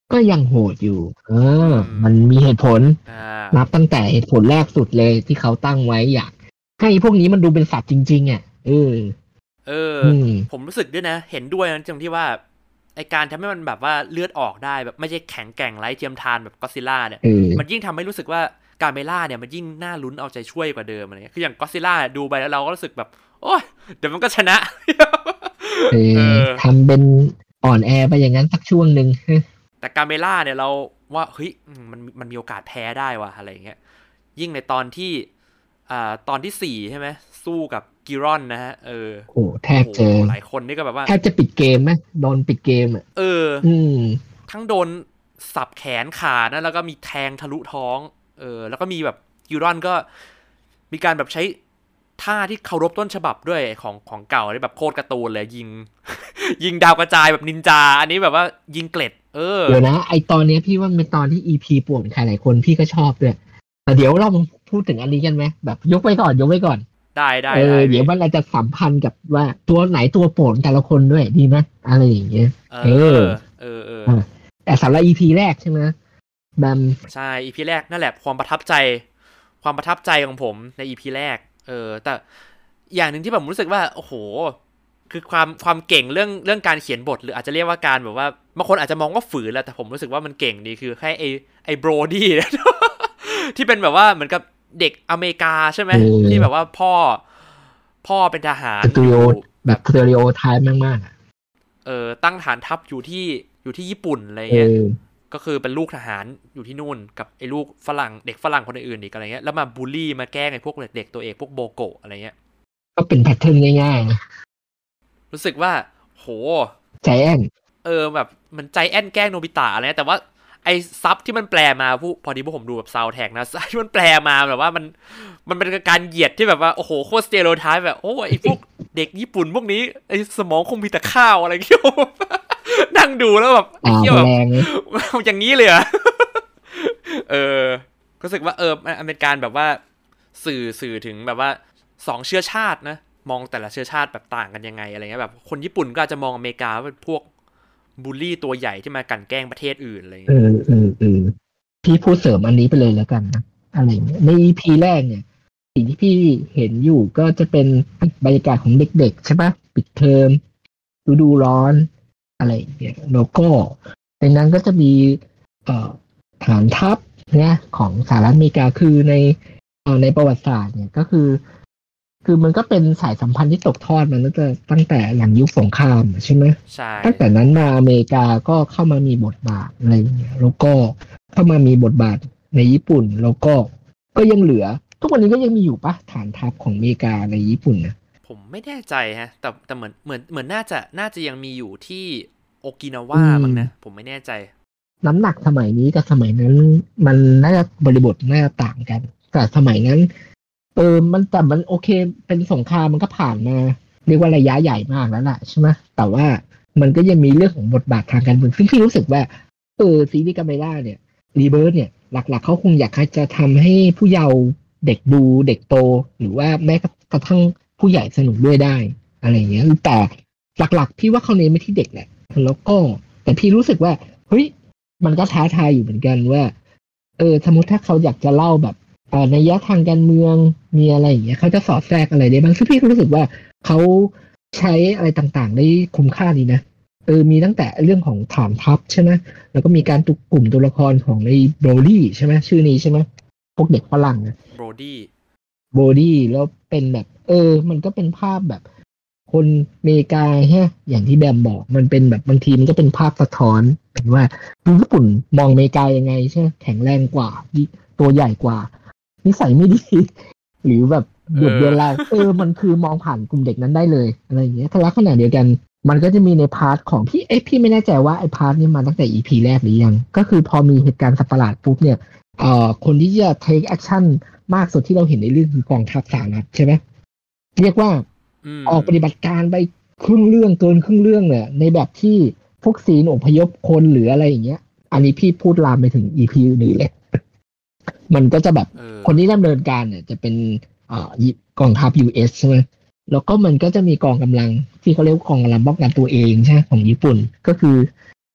ก็ยังโหดอยู่เออมันมีเหตุผลนับตั้งแต่เหตุผลแรกสุดเลยที่เขาตั้งไว้อยากให้พวกนี้มันดูเป็นสัตว์จริงๆอ่ะเออเออผมรู้สึกด้วยนะเห็นด้วยนะตรงที่ว่าไอการทำให้มันแบบว่าเลือดออกได้แบบไม่ใช่แข็งแกร่งไร้เทียมทานแบบก็อดซิลล่าเนี่ยมันยิ่งทำให้รู้สึกว่าการเมล่าเนี่ยมันยิ่งน่าลุ้นเอาใจช่วยกว่าเดิมอะไรเงี้ยคืออย่างก็อดซิลล่าดูไปแล้วเราก็รู้สึกแบบโอ้ยเดี๋ยวมันก็ชนะเออทำเป็นอ่อนแอไปอย่างนั้นสักช่วงนึงแต่การเมล่าเนี่ยเราว่าเฮ้ยมันมันมีโอกาสแพ้ได้ว่ะอะไรเงี้ยยิ่งในตอนที่อ่าตอนที่สี่ใช่ไหมสู้กับกิรอนนะฮะเออโอ้แทบเจอหลายคนนี่ก็แบบว่าแทบจะปิดเกมไหมโดนปิดเกมอ่ะเอออืมทั้งโดนสับแขนขาดนะแล้วก็มีแทงทะลุท้องเออแล้วก็มีแบบกิรอนก็มีการแบบใช้ท่าที่เคารพต้นฉบับด้วยของของเก่าที่แบบโคตรการ์ตูนเลยยิงยิงดาวกระจายแบบนินจาอันนี้แบบว่ายิงเกล็ดเออเดี๋ยวนะไอตอนนี้พี่ว่าเป็นตอนที่ อี พี ป่วนใครหลายคนพี่ก็ชอบด้วยแต่เดี๋ยวเราพูดถึงอันนี้กันไหมแบบยกไว้ก่อนยกไว้ก่อนได้ได้เออเดี๋ยวมันเราจะสัมพันธ์กับว่าตัวไหนตัวโปรดแต่ละคนด้วยดีไหมอะไรอย่างเงี้ยเออเออเออแต่สำหรับ อี พี แรกใช่ไหมแบมใช่ อี พี แรกนั่นแหละความประทับใจความประทับใจของผมใน อี พี แรกเออแต่อย่างหนึ่งที่ผมรู้สึกว่าโอ้โหคือความความเก่งเรื่องเรื่องการเขียนบทหรืออาจจะเรียกว่าการแบบว่าบางคนอาจจะมองว่าฝืนแหละแต่ผมรู้สึกว่ามันเก่งดีคือแค่ไอไอโบรดี้ที่เป็นแบบว่าเหมือนกับเด็กอเมริกาใช่ไหมที่แบบว่าพ่อพ่อเป็นทหารอยู่แบบสเตอริโอไทป์มากๆเออตั้งฐานทัพอยู่ที่อยู่ที่ญี่ปุ่นอะไรเงี้ยก็คือเป็นลูกทหารอยู่ที่นู่นกับไอ้ลูกฝรั่งเด็กฝรั่งคนอื่นอีกอะไรเงี้ยแล้วมาบูลลี่มาแกล้งไอ้พวกเด็กตัวเอกพวกโบโกะอะไรเงี้ยก็เป็นแพทเทิร์นง่ายๆนะรู้สึกว่าโหใจแอนเออแบบมันใจแอนแกล้งโนบิตะอะไรแต่ว่าไอ้ซับที่มันแปลมาผู้พอดีพวกผมดูแบบซาวด์แท็กนะที่มันแปลมาแบบว่ามันมันเป็นการเหยียดที่แบบว่าโอ้โหโคตรสเตอริโอไทป์แบบโอ้ไอ้พวกเด็กญี่ปุ่นพวกนี้ไอ้สมองคงมีแต่ข้าวอะไรเงี้ยนั่งดูแล้วแบบไอ้เหี้ยแบบอย่างนี้เลยอ่ะเออรู้สึกว่าเออมันเป็นการแบบว่าสื่อสื่อถึงแบบว่าสองเชื้อชาตินะมองแต่ละเชื้อชาติแบบต่างกันยังไงอะไรเงี้ยแบบคนญี่ปุ่นก็อาจจะมองอเมริกาว่าเป็นพวกบูลลี่ตัวใหญ่ที่มากั่นแกล้งประเทศอื่นอะไรเงี้ยเออเออเออพี่พูดเสริมอันนี้ไปเลยแล้วกันนะอะไรเงี้ยใน อี พี แรกเนี่ยสิ่งที่พี่เห็นอยู่ก็จะเป็นบรรยากาศของเด็กๆใช่ปะปิดเทอมฤดูร้อนอะไรอย่างเงี้ยแล้วก็ในนั้นก็จะมีเอ่อฐานทัพเนี่ยของสหรัฐอเมริกาคือในเอ่อในประวัติศาสตร์เนี่ยก็คือคือมันก็เป็นสายสัมพันธ์ที่ตกทอดมาตั้งแต่ตั้งแต่หลังยุคสงครามใช่ไหมใช่ตั้งแต่นั้นมาอเมริกาก็เข้ามามีบทบาทอะไรอย่างเงี้ยแล้วก็เข้ามามีบทบาทในญี่ปุ่นแล้วก็ก็ยังเหลือทุกวันนี้ก็ยังมีอยู่ปะฐานทัพของอเมริกาในญี่ปุ่นนะผมไม่แน่ใจฮะแต่แต่เหมือนเหมือนเหมือนน่าจะน่าจะยังมีอยู่ที่โอกินาวาบ้างนะผมไม่แน่ใจน้ำหนักสมัยนี้กับสมัยนั้นมันน่าจะบริบทน่าจะต่างกันแต่สมัยนั้นเออมันแต่มันโอเคเป็นสงครามมันก็ผ่านมาเรียกว่าระยะใหญ่มากแล้วล่ะใช่ไหมแต่ว่ามันก็ยังมีเรื่องของบทบาททางการเมืองซึ่งพี่รู้สึกว่าเออซีรีส์กาเมล่าเนี่ยรีเบิร์ตเนี่ยหลักๆเขาคงอยากจะทำให้ผู้เยาว์เด็กดูเด็กโตหรือว่าแม้กระทั่งผู้ใหญ่สนุกด้วยได้อะไรอย่างเงี้ยแต่หลักๆพี่ว่าเขาเน้นไปที่เด็กแหละแล้วก็แต่พี่รู้สึกว่าเฮ้ยมันก็ท้าทายอยู่เหมือนกันว่าเออสมมติถ้าเขาอยากจะเล่าแบบในยะทางการเมืองมีอะไรอย่างเงี้ยเขาจะสอดแทรกอะไรได้บ้างซึ่งพี่รู้สึกว่าเขาใช้อะไรต่างๆได้คุ้มค่าดีนะเออมีตั้งแต่เรื่องของฐานทัพใช่ไหมแล้วก็มีการตุกกลุ่มตัวละครของในโบรดี้ใช่ไหมชื่อนี้ใช่ไหมพวกเด็กฝรั่งนะโบรดี้โบรดี้แล้วเป็นแบบเออมันก็เป็นภาพแบบคนอเมริกาฮะอย่างที่แบมบอกมันเป็นแบบบางทีมันก็เป็นภาพสะท้อนเป็นว่าญี่ปุ่นมองอเมริกายังไงใช่แข็งแรงกว่าตัวใหญ่กว่านิสัยไม่ดีหรือแบบหยุดเดือนเราเออมันคือมองผ่านกลุ่มเด็กนั้นได้เลยอะไรอย่างเงี้ยแต่ละขณะเดียวกันมันก็จะมีในพาร์ทของพี่เอ้พี่ไม่แน่ใจว่าไอ้พาร์ทนี้มาตั้งแต่ อี พี แรกหรือยังก็คือพอมีเหตุการณ์สัตว์ประหลาดปุ๊บเนี่ยเอ่อคนที่จะ take action มากสุดที่เราเห็นในเรื่องคือกองทัพสหรัฐใช่ไหมเรียกว่าออกปฏิบัติการไปครึ่งเรื่องเกินครึ่งเรื่องเนี่ยในแบบที่พวกซีนอพยพคนหรืออะไรอย่างเงี้ยอันนี้พี่พูดลามไปถึง อี พี อื่นเลยมันก็จะแบบคนที่ดำเนินการเนี่ยจะเป็นอ่ากองทัพ ยู เอส ใช่ไหมแล้วก็มันก็จะมีกองกำลังที่เขาเรียกว่ากองกำลังป้องกันตัวเองใช่ไหมของญี่ปุ่นก็คือ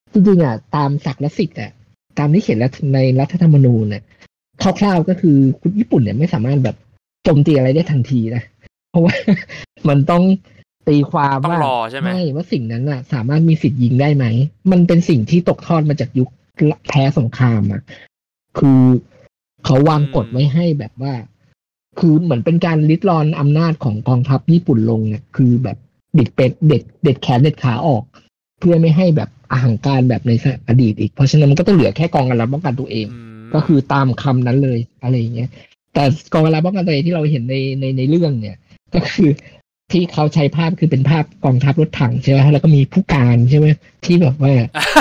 จริงๆอ่ะตามศักดิ์และสิทธิ์อ่ะตามที่เขียนในรัฐธรรมนูญเนี่ยคร่าวๆก็คือคุณญี่ปุ่นเนี่ยไม่สามารถแบบโจมตีอะไรได้ทันทีนะเพราะว่า มันต้องตีความว่าไม่ว่าสิ่งนั้นอ่ะสามารถมีสิทธิ์ยิงได้ไหมมันเป็นสิ่งที่ตกทอดมาจากยุคแพ้สงครามอ่ะคือเขาวางกฎไว้ให้แบบว่าคือเหมือนเป็นการลิดรอนอำนาจของกองทัพญี่ปุ่นลงเนี่ยคือแบบเด็ดเป็ดเด็ดเด็ดแขนเด็ดขาออกเพื่อไม่ให้แบบอาหังการแบบในอดีตอีกเพราะฉะนั้นมันก็ต้องเหลือแค่กองกำลังป้องกันตัวเองก็คือตามคำนั้นเลยอะไรอย่างเงี้ยแต่กองกำลังป้องกันตัวเองที่เราเห็นในในในเรื่องเนี่ยก็คือที่เขาใช้ภาพคือเป็นภาพกองทัพรถถังใช่ไหมแล้วก็มีผู้การใช่ไหมที่แบบว่า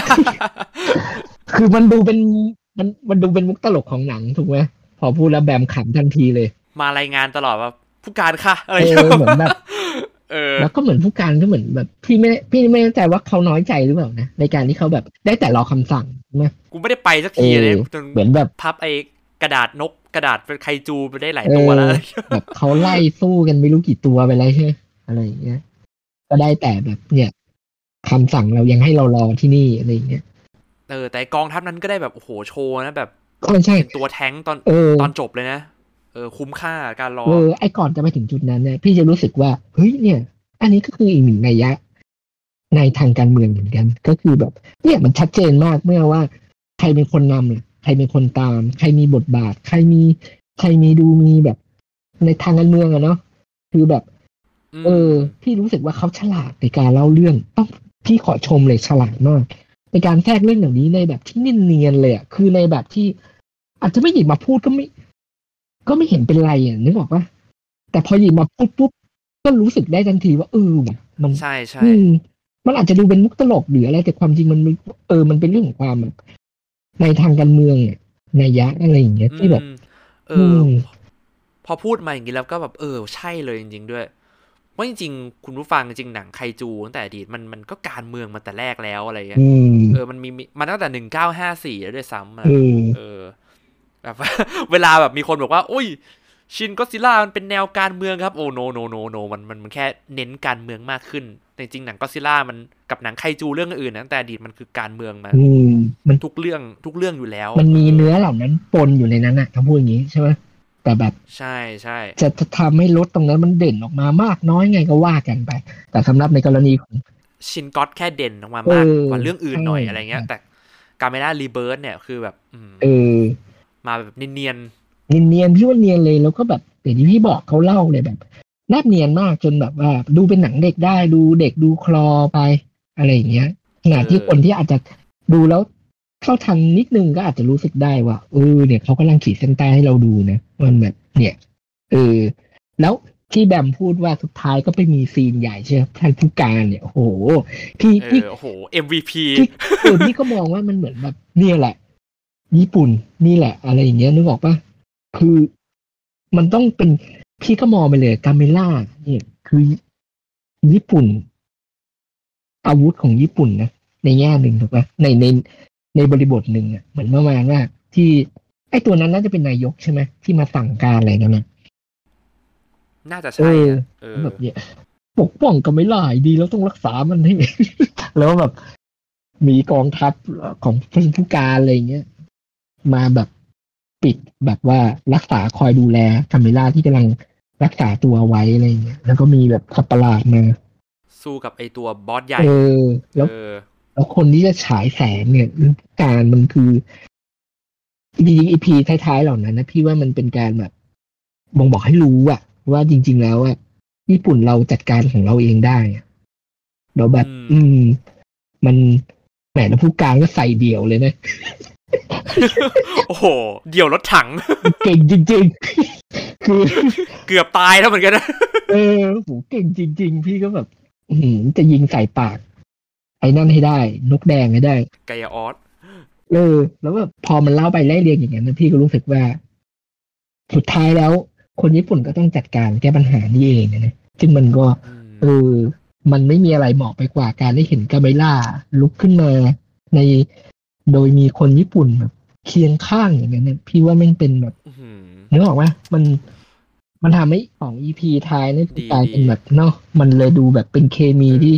คือมันดูเป็นมันมันดูเป็นมุกตลกของหนังถูกไหมพอพูดแล้วแบมขำทันทีเลยมารายงานตลอดว่าผู้การค่ะอะไรเหมือนแบบเออแล้วก็เหมือนผู้การก็เหมือนแบบพี่ไม่พี่ไม่แน่ใจว่าเขาน้อยใจหรือเปล่านะในการที่เขาแบบได้แต่รอคำสั่งใช่ไหมกูไม่ได้ไปสักทีเลยจนเหมือนแบบพับไอ้กระดาษนกกระดาษเป็นไคจูไปได้หลายตัวแล้วแบบเขาไล่สู้กันไม่รู้กี่ตัวไปแล้วใช่อะไรอย่างเงี้ยก็ได้แต่แบบเนี่ยคำสั่งเรายังให้เรารอที่นี่อะไรอย่างเงี้ยเออแต่กองทัพนั้นก็ได้แบบโอ้โหโชว์นะแบบใช่ตัวแท้งตอนตอนจบเลยนะเออคุ้มค่าการรอเออไอ้ก่อนจะไปถึงจุดนั้นเนี่ยพี่จะรู้สึกว่าเฮ้ยเนี่ยอันนี้ก็คืออีกหนึ่งนัยยะในทางการเมืองเหมือนกันก็คือแบบเนี่ยมันชัดเจนมากเมื่อว่าใครเป็นคนนำเนี่ยใครเป็นคนตามใครมีบทบาทใครมีใครมีดูมีแบบในทางการเมืองอะเนาะคือแบบเออพี่รู้สึกว่าเขาฉลาดในการเล่าเรื่องต้องพี่ขอชมเลยฉลาดมากในการแทรกเรื่องอย่างนี้ในแบบที่เนียนๆเลยอะคือในแบบที่อาจจะไม่หยิบมาพูดก็ไม่ก็ไม่เห็นเป็นไรอ่ะนึกออกปะแต่พอหยิบมาพูดปุ๊บก็รู้สึกได้ทันทีว่าเออมันใช่ใช่มันอาจจะดูเป็นมุกตลกหรืออะไรแต่ความจริงมันเออมันเป็นเรื่องของความแบบในทางการเมืองเนี่ยนัยยะอะไรอย่างเงี้ยที่แบบเออพอพูดมาอย่างนี้แล้วก็แบบเออใช่เลยจริงๆด้วยว่าจริงๆคุณผู้ฟังจริงหนังไคจูตั้งแต่อดีตมันมันก็การเมืองมาแต่แรกแล้วอะไรเงี้ยเออมันมีมาตั้งแต่หนึ่งพันเก้าร้อยห้าสิบสี่แล้วด้วยซ้ำเออแบบเวลาแบบมีคนบอกว่าโอ้ยชินก็ซิล่ามันเป็นแนวการเมืองครับโอ้โนโนโนโนมันมันมันแค่เน้นการเมืองมากขึ้นแต่จริงหนังก็ซิล่ามันกับหนังไคจูเรื่องอื่นตั้งแต่อดีตมันคือการเมืองมามันทุกเรื่องทุกเรื่องอยู่แล้วมันมีเนื้อเหล่านั้นปนอยู่ในนั้นอะถ้าพูดอย่างนี้ใช่ไหมแต่แบบใช่ใช่จะจะทำให้รถตรงนั้นมันเด่นออกมามากน้อยไงก็ว่ากันไปแต่สำหรับในกรณีของชินก็อตแค่เด่นออกมามากกว่าเรื่องอื่นหน่อยอะไรเงี้ยแต่การเมล่ารีเบิร์ธเนี่ยคือแบบเออมาแบบเนียนเนียนเนียนพี่ว่าเนียนเลยแล้วก็แบบอย่างที่พี่บอกเขาเล่าเลยแบบแนบเนียนมากจนแบบว่าดูเป็นหนังเด็กได้ดูเด็กดูคลอไปอะไรอย่างเงี้ยขนาดที่คนที่อาจจะดูแล้วเข้าทันนิดนึงก็อาจจะรู้สึกได้ว่าเออเนี่ยเขากำลังขีดเส้นใต้ให้เราดูนะมันแบบเนี่ยเออแล้วที่แบมพูดว่าสุดท้ายก็ไปมีซีนใหญ่ใช่ไหมท่านผู้การเนี่ยโอ้โหพี่พี่โอ้โห เอ็ม วี พีเออพี่ก็มองว่ามันเหมือนแบบเนี่ยแหละญี่ปุ่นนี่แหละอะไรอย่างเงี้ยนึกออกปะคือมันต้องเป็นพี่ก็มองไปเลยกาเมล่าเนี่ยคือญี่ปุ่นอาวุธของญี่ปุ่นนะในแง่หนึ่งถูกปะในในในบริบทหนึ่งอ่ะเหมือนประมาณว่าที่ไอ้ตัวนั้นน่าจะเป็นนายกใช่ไหมที่มาสั่งการอะไรนั่นนะน่าจะใช่เออแบบเนี้ยปกป้องก็ไม่ไล่ดีแล้วต้องรักษามันให้ แล้วแบบมีกองทัพของผู้การอะไรเงี้ยมาแบบปิดแบบว่ารักษาคอยดูแลคาเมล่าที่กำลังรักษาตัวไว้อะไรเงี้ยแล้วก็มีแบบสัตว์ประหลาดมาสู้กับไอตัวบอสใหญ่เออแล้วแล้วคนที่จะฉายแสงเนี่ยการมันคือจริงๆอีพีท้ายๆเหล่านั้นนะพี่ว่ามันเป็นการแบบบ่งบอกให้รู้อะว่าจริงๆแล้วอะญี่ปุ่นเราจัดการของเราเองได้เราแบบอืมมันแหมแล้วผู้การก็ใส่เดี่ยวเลยนะโอ้โหเดี่ยวรถถังเก่งจริงๆคือเกือบตายแล้วเหมือนกันนะเออโหเก่งจริงๆพี่ก็แบบอืมจะยิงใส่ปากไอ้นั่นให้ได้นกแดงให้ได้ไกยาออสเออแล้วแบบพอมันเล่าไปไล่เรียงอย่างนั้นพี่ก็รู้สึกว่าสุดท้ายแล้วคนญี่ปุ่นก็ต้องจัดการแก้ปัญหานี้เองนะซึ่งมันก็เออมันไม่มีอะไรเหมาะไปกว่าการได้เห็นกาเมล่าลุกขึ้นมาในโดยมีคนญี่ปุ่นแบบเคียงข้างอย่างนั้นพี่ว่ามันเป็นแบบนึกออกไหมมันมันทำให้ของ อี พี ท้ายนี่กลายเป็นแบบเนาะมันเลยดูแบบเป็นเคมีที่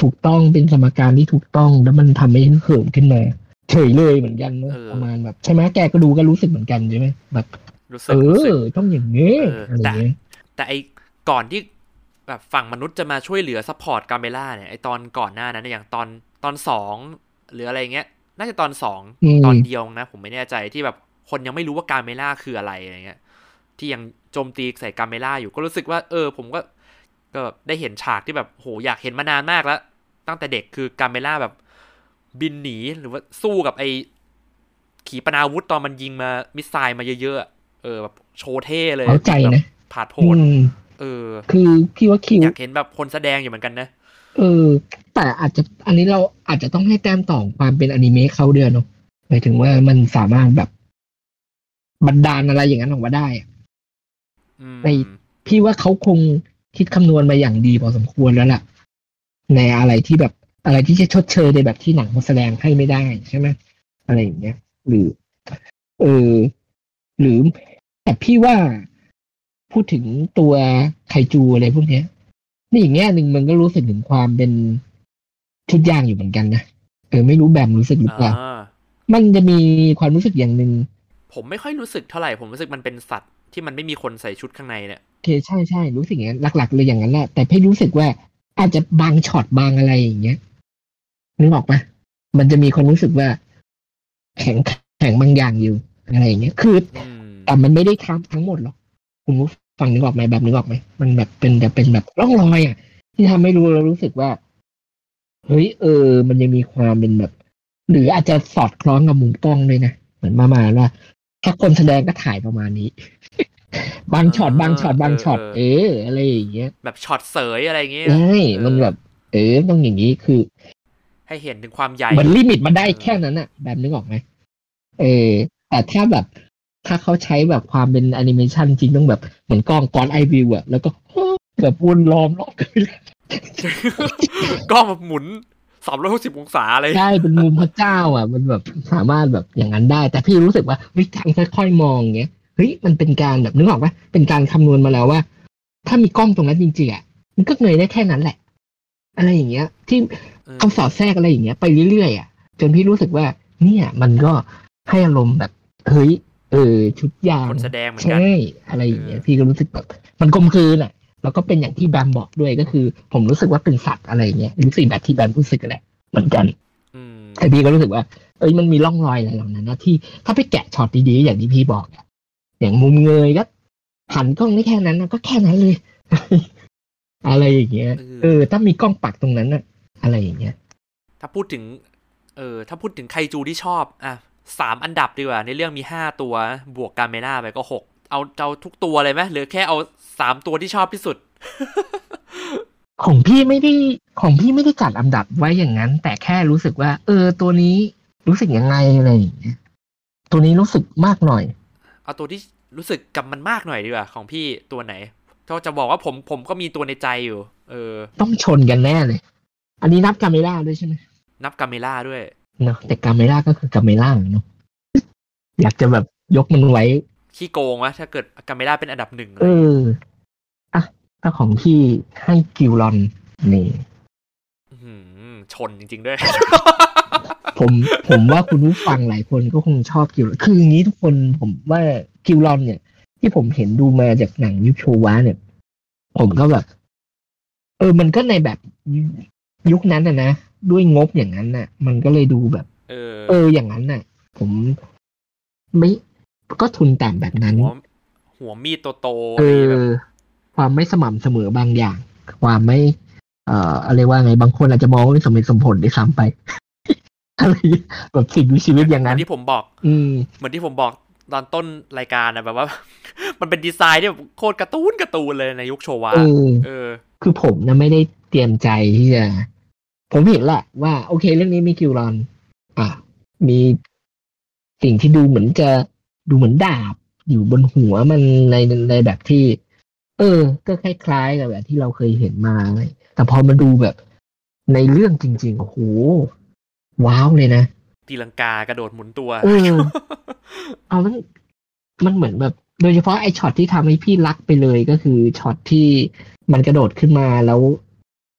ถูกต้องเป็นสมการที่ถูกต้องแล้วมันทำให้ฉันเขิมขึ้นมาเฉยเลยเหมือนกันเนอะประมาณแบบใช่ไหมแกก็ดูก็รู้สึกเหมือนกันใช่ไหมแบบเออต้องอย่างนี้อะไรเงี้ยแต่ไอก่อนที่แบบฝั่งมนุษย์จะมาช่วยเหลือซัพพอร์ตกาเมล่าเนี่ยไอตอนก่อนหน้านั้นอย่างตอนตอนสองหรืออะไรเงี้ยน่าจะตอนสองตอนเดียวนะผมไม่แน่ใจที่แบบคนยังไม่รู้ว่ากาเมล่าคืออะไรอะไรเงี้ยที่ยังโจมตีใส่กาเมล่าอยู่ก็รู้สึกว่าเออผมก็ก็ได้เห็นฉากที่แบบโหอยากเห็นมานานมากแล้วตั้งแต่เด็กคือกาเมล่าแบบบินหนีหรือว่าสู้กับไอขีปนาวุธตอนมันยิงมามิสไซล์มาเยอะๆเออแบบโชว์เท่เลยเข้าใจนะผาดโผนเออคือพี่ว่าคิวอยากเห็นแบบคนแสดงอยู่เหมือนกันนะเออแต่อาจจะอันนี้เราอาจจะต้องให้แต้มต่อความเป็นอนิเมะเขาเดือนเนาะหมายถึงว่ามันสามารถแบบบันดาลอะไรอย่างนั้นออกมาได้ในพี่ว่าเขาคงคิดคำนวณมาอย่างดีพอสมควรแล้วล่ะในอะไรที่แบบอะไรที่จะชดเชยในแบบที่หนังเขาแสดงให้ไม่ได้ใช่ไหมอะไรอย่างเงี้ยหรือเออหรือแต่พี่ว่าพูดถึงตัวไคจูอะไรพวกเนี้ยนี่อย่างแง่หนึ่งมันก็รู้สึกถึงความเป็นชุดยางอยู่เหมือนกันนะเออไม่รู้แบบรู้สึกหรือเปล่ามันจะมีความรู้สึกอย่างหนึ่งผมไม่ค่อยรู้สึกเท่าไหร่ผมรู้สึกมันเป็นสัตว์ที่มันไม่มีคนใส่ชุดข้างในเนี่ยโอเคใช่ใช่รู้สึกอย่างนั้นหลักๆเลยอย่างนั้นแหละแต่พี่รู้สึกว่าอาจจะบางช็อตบางอะไรอย่างเงี้ยนึกออกปะมันจะมีความรู้สึกว่าแข็งแข็งบางอย่างอยู่อะไรอย่างเงี้ยคือแต่มันไม่ได้ทั้งทั้งหมดหรอกคุณผู้ฟังนึกออกไหมแบบนึกออกไหมมันแบบเป็นแบบเป็นแบบร่องรอยอ่ะที่ทำให้รู้เรารู้สึกว่าเฮ้ยเออมันยังมีความเป็นแบบหรืออาจจะสอดคล้องกับมุมกล้องด้วยนะเหมือนมามาว่าถ้าคนแสดงก็ถ่ายประมาณนี้บางช็อตบางช็อตบางช็อตเอออะไรอย่างเงี้ยแบบช็อตเสยอะไรอย่างเงี้ยใช่มันแบบเออต้องอย่างนี้คือให้เห็นถึงความใหญ่มันลิมิตมันได้แค่นั้นอ่ะแบบนึกออกไหมเออแต่ถ้าแบบถ้าเขาใช้แบบความเป็นแอนิเมชันจริงต้องแบบเหมือนกล้องก้อนไอวิวอะแล้วก็แบบวนล้อมรอบกันกล้องแบบหมุนสามร้อยหกสิบองศาเลยใช่เป็นมุมพระเจ้าอ่ะมันแบบสามารถแบบอย่างนั้นได้แต่พี่รู้สึกว่าวิธีการค่อยๆมองเงี้ยเฮ้ยมันเป็นการแบบนึกออกไหมเป็นการคำนวณมาแล้วว่าถ้ามีกล้องตรงนั้นจริงๆอ่ะมันก็เงยได้แค่นั้นแหละอะไรอย่างเงี้ยที่เขาสอดแทรกอะไรอย่างเงี้ยไปเรื่อยๆอ่ะจนพี่รู้สึกว่าเนี่ยมันก็ให้อารมณ์แบบเฮ้ยเออชุดยางคนแสดงเหมือนกันใช่อะไรอย่างเงี้ยพี่ก็รู้สึกแบบมันกลมกลืนอ่ะแล้วก็เป็นอย่างที่แบมบอกด้วยก็คือผมรู้สึกว่าเป็นสัตว์อะไรเงี้ยรู้สึกแบบที่แบมรู้สึกแหละเหมือนกันแต่พี่ก็รู้สึกว่าเอ้ยมันมีร่องรอยอะไรเหล่านั้นนะที่ถ้าไปแกะช็อตดีๆอย่างที่พี่บอกอย่างมุมเงยก็หันกล้องได้แค่นั้นนะก็แค่นั้นเลยอะไรอย่างเงี้ยเออถ้ามีกล้องปักตรงนั้นน่ะอะไรอย่างเงี้ยถ้าพูดถึงเออถ้าพูดถึงไคจูที่ชอบอ่ะสามอันดับดีกว่าในเรื่องมีห้าตัวบวกกาเมล่าไปก็หกเอาเอาทุกตัวเลยไหมหรือแค่เอาสามตัวที่ชอบที่สุดของพี่ไม่ได้ของพี่ไม่ได้จัดอันดับไว้อย่างนั้นแต่แค่รู้สึกว่าเออตัวนี้รู้สึกยังไงอะไรอย่างเงี้ยตัวนี้รู้สึกมากหน่อยเอาตัวที่รู้สึกกับมันมากหน่อยดีกว่าของพี่ตัวไหนก็จะบอกว่าผมผมก็มีตัวในใจอยู่เออต้องชนกันแน่เลยอันนี้นับกาเมล่าด้วยใช่ไหมนับกาเมล่าด้วยเนาะแต่กาเมล่าก็คือกาเมล่าเนาะอยากจะแบบยกมันไว้ขี้โกงวะถ้าเกิดกาเมล่าเป็นอันดับหนึ่งเอออ่ะถ้าของพี่ให้กิวลอนนี่ชนจริงๆด้วยผมผมว่าคุณผู้ฟังหลายคนก็คงชอบกิวคืออย่างนี้ทุกคนผมว่ากิวลอนเนี่ยที่ผมเห็นดูมาจากหนังยุคโชวะเนี่ยผมก็แบบเออมันก็ในแบบยุคนั้นนะนะด้วยงบอย่างนั้นน่ะมันก็เลยดูแบบเออเอออย่างนั้นน่ะผมไม่ก็ทุนต่ำแบบนั้นหัว, หัวมีดโตๆเออความไม่สม่ำเสมอบางอย่างความไม่เอ่ออะไรว่าไงบางคนอาจจะมองว่าไม่สมเหตุสมผลด้วยซ้ำไปอะไรแบบสิ่งมีชีวิตอย่างนั้นเหมือนที่ผมบอกอืมเหมือนที่ผมบอกตอนต้นรายการนะแบบว่า มันเป็นดีไซน์ที่แบบโคตรการ์ตูนการ์ตูนเลยในยุคโชวะเออคือผมนะไม่ได้เตรียมใจที่จะผมเห็นแหละว่าโอเคเรื่องนี้มีคิวรอนอ่ะมีสิ่งที่ดูเหมือนจะดูเหมือนดาบอยู่บนหัวมันในในแบบที่เออก็คล้ายๆกับแบบที่เราเคยเห็นมาแต่พอมาดูแบบในเรื่องจริงๆโอ้โหว้าวเลยนะตีลังกากระโดดหมุนตัวเออเอามันมันเหมือนแบบโดยเฉพาะไอ้ช็อตที่ทำให้พี่รักไปเลยก็คือช็อตที่มันกระโดดขึ้นมาแล้ว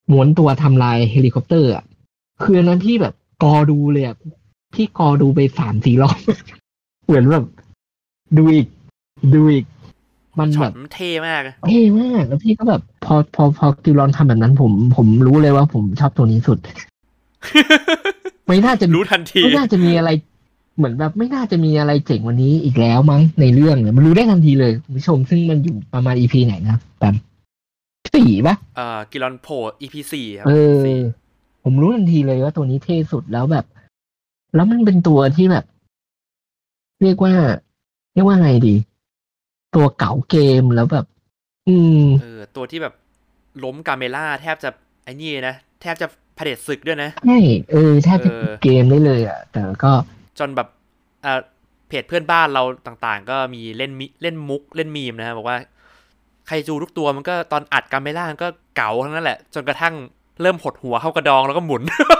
ม้วนตัวทำลายเฮลิคอปเตอร์อ่ะคืออันนั้นพี่แบบกอดูเลยอ่ะพี่กอดูไปสามสี่รอบ เหมือนแบบดูอีกดูอีกมันแบบมันเท่มากเท่มากแล้วพี่ก็แบบพอพอพอกิลอนทำแบบนั้นผมผมรู้เลยว่าผมชอบตัวนี้สุด ไม่น่าจะรู้ทันทีไม่น่าจะมีอะไรเหมือนแบบไม่น่าจะมีอะไรเจ๋งวันนี้อีกแล้วมั้งในเรื่องเนี่ยมันรู้ได้ทันทีเลยคุณผู้ชมซึ่งมันอยู่ประมาณ อี พี ไหนนะแบบสี่ปะเอ่อกิลอนโผล่ อี พี สี่ครับเออผมรู้ทันทีเลยว่าตัวนี้เท่สุดแล้วแบบ แล้วมันเป็นตัวที่แบบ เรียกว่า เรียกว่าไงดี ตัวเก่าเกมแล้วแบบ อืมเออตัวที่แบบล้มกาเมล่าแทบจะไอ้นี่นะแทบจะเผด็จศึกด้วยนะใช่เออแทบจะปิดเกมได้เลยอ่ะแต่ก็จนแบบเออเพจเพื่อนบ้านเราต่างๆก็มีเล่นมิเล่นมุกเล่นมีมนะบอกว่าไคจูทุกตัวมันก็ตอนอัดกาเมล่ามันก็เก่าทั้งนั้นแหละจนกระทั่งเริ่มหดหัวเข้ากระดองแล้วก็หมุน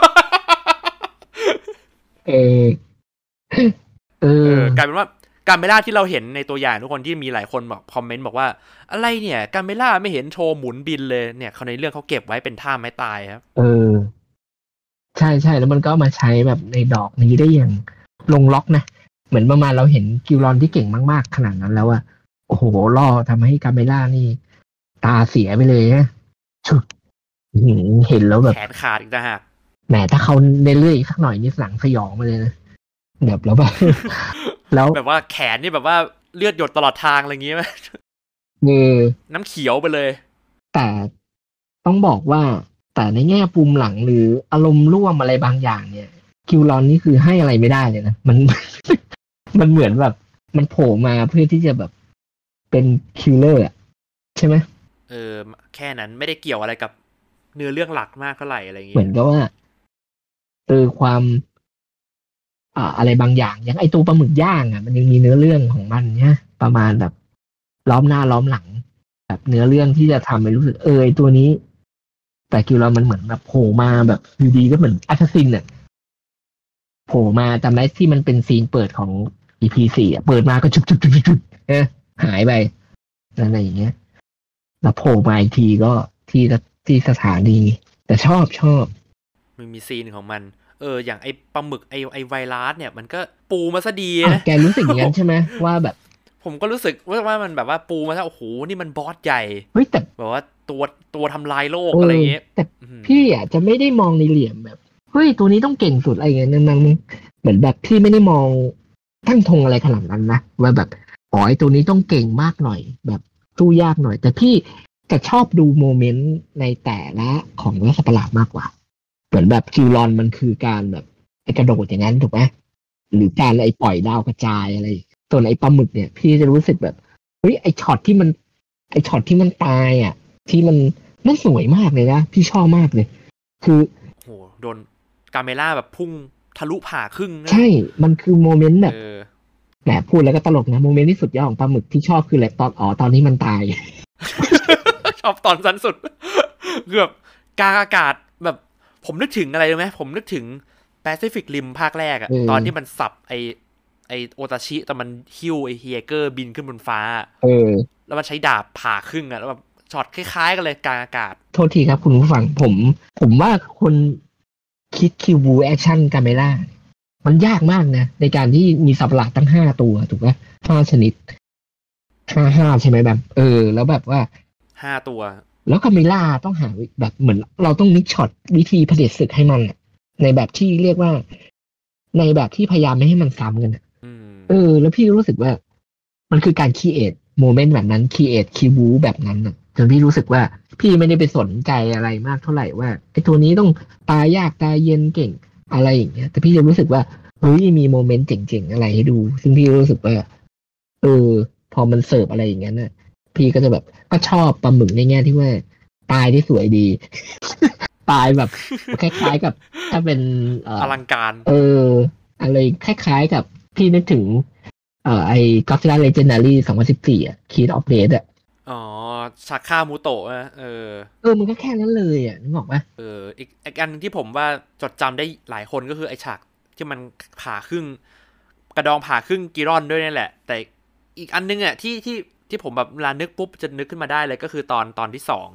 เออเออกลายเป็นว่ากาเมล่าที่เราเห็นในตัวอย่างทุกคนที่มีหลายคนบอกคอมเมนต์บอกว่าอะไรเนี่ยกาเมล่าไม่เห็นโชว์หมุนบินเลยเนี่ยเขาในเรื่องเขาเก็บไว้เป็นท่าไม้ตายครับเออใช่ใช่แล้วมันก็มาใช้แบบในดอกนี้ได้อย่างลงล็อกนะเหมือนประมาณเราเห็นกิลอนที่เก่งมากๆขนาดนั้นแล้วอะโอ้โหล่อทำให้กาเมล่านี่ตาเสียไปเลยนะชุดเห็นแล้วแบบแขนขาดอีกต่างหากแหมถ้าเขาในเรื่อยอีกสักหน่อยนี่หลังสยองมาเลยนะแบบแล้วแบบแล้วแบบว่าแขนนี่แบบว่าเลือดหยดตลอดทางอะไรอย่างงี้ไหมเออน้ำเขียวไปเลยแต่ต้องบอกว่าแต่ในแง่ปูมหลังหรืออารมณ์ร่วมอะไรบางอย่างเนี่ยคิวรอนนี่คือให้อะไรไม่ได้เลยนะมัน มันเหมือนแบบมันโผล่มาเพื่อที่จะแบบเป็นคิลเลอร์อ่ะใช่ไหมเออแค่นั้นไม่ได้เกี่ยวอะไรกับเนื้อเรื่องหลักมากเท่าไหร่อะไรอย่างเหมืเงี้ยอนกับว่าเออความอ่าอะไรบางอย่างอย่างไอตัวปลาหมึกย่างอ่ะมันยังมีเนื้อเรื่องของมันเนี่ยประมาณแบบล้อมหน้าล้อมหลังแบบเนื้อเรื่องที่จะทำให้รู้สึกเออไอตัวนี้แต่คิวเรามันเหมือนแบบโผล่มาแบบอยู่ดีก็เหมือนแอสซัสซินอ่ะโผล่มาจำได้ที่มันเป็นซีนเปิดของ อี พี สี่อ่ะเปิดมาก็ชุบชุบชุบชุบเออหายไปอะไรอย่างเงี้ยแล้วโผล่มาอีกทีก็ที่ที่สถานีแต่ชอบชอบมันมีซีนของมันเอออย่างไอ้ปลาหมึกไอ้ไอ้ไวรัสเนี่ยมันก็ปูมาซะดีนะแกรู้สึกอย่างนั้นใช่ไหมว่าแบบผมก็รู้สึกว่าว่ามันแบบว่าปูมาซะโอ้โหนี่มันบอสใหญ่เฮ้ยแต่แบบว่าตัวตัวทำลายโลกอะไรเงี้ยแต่พี่อ่ะจะไม่ได้มองในเหลี่ยมแบบเฮ้ยตัวนี้ต้องเก่งสุดอะไรเงี้ยนั่นมันเหมือนแบบพี่ไม่ได้มองตั้งธงอะไรขนาดนั้นนะว่าแบบอ๋อไอตัวนี้ต้องเก่งมากหน่อยแบบสู้ยากหน่อย แต่พี่จะชอบดูโมเมนต์ในแต่ละของลักษณะประหลาดมากกว่าเหมือนแบบคิวรอนมันคือการแบบไอกระโดดอย่างนั้นถูกไหมหรือการไอปล่อยดาวกระจายอะไรส่วนไอปลาหมึกเนี่ยพี่จะรู้สึกแบบเฮ้ยไอช็อตที่มันไอช็อตที่มันตายอ่ะที่มันมันสวยมากเลยนะพี่ชอบมากเลย คือโหโดนกาเมล่าแบบพุ่งทะลุผ่าครึ่งนะใช่ มันคือโมเมนต์แบบแหมพูดแล้วก็ตลกนะโมเมนต์ที่สุดยอดของปลาหมึกที่ชอบคืออะไรตอนอ๋อตอนที่มันตายชอบตอนสั้นสุดเกือบกลางอากาศแบบผมนึกถึงอะไรรู้ไหมผมนึกถึงแปซิฟิกริมภาคแรกอะตอนที่มันสับไอไอโอตาชิตอนมันฮิวไอเฮียเกอร์บินขึ้นบนฟ้าเออแล้วมันใช้ดาบผ่าครึ่งอะแล้วแบบช็อตคล้ายๆกันเลยกลางอากาศโทษทีครับคุณผู้ฟังผมผมว่าคนคิดคิวบูแอคชั่นกาเมล่ามันยากมากนะในการที่มีสัตว์ประหลาดตั้งห้าตัวถูกไหมห้าชนิดห้าห้าใช่ไหมแบบเออแล้วแบบว่าห้าตัวแล้วกาเมล่าต้องหาแบบเหมือนเราต้องนิกช็อตวิธีเผด็จศึกให้มันในแบบที่เรียกว่าในแบบที่พยายามไม่ให้มันซ้ำกันเออแล้วพี่รู้สึกว่ามันคือการคีเอทโมเมนต์แบบนั้นคีเอทคิวบูแบบนั้นน่ะจนพี่รู้สึกว่าพี่ไม่ได้ไปสนใจอะไรมากเท่าไหร่ว่าไอ้ตัวนี้ต้องตายยากตายเย็นเก่งอะไรอย่างเงี้ยแต่พี่จะรู้สึกว่าเฮ้ยมีโมเมนต์เจ๋งๆอะไรให้ดูซึ่งพี่รู้สึกว่าเออพอมันเสิร์ฟอะไรอย่างเงี้ยน่ะพี่ก็จะแบบก็ชอบปลาหมึกในแง่ที่ว่าตายที่สวยดี ตายแบบคล้ายๆกับถ้าเป็นอลังการเอออะไรคล้ายๆกับพี่นึกถึงเอ่อไอ้ Godzilla Legendary สองพันสิบสี่อ่ะ Kid of Death อ่ะอ๋อฉากฆ่ามูโตะนะเออเออมันก็แค่นั้นเลยอ่ะนึกออกปะเอออีกอีกอันที่ผมว่าจดจำได้หลายคนก็คือไอ้ฉากที่มันผ่าครึ่งกระดองผ่าครึ่งกิรอนด้วยนี่แหละแต่อีกอันนึงอ่ะที่ที่ที่ผมแบบเวลานึกปุ๊บจะนึกขึ้นมาได้เลยก็คือตอนตอนที่สอง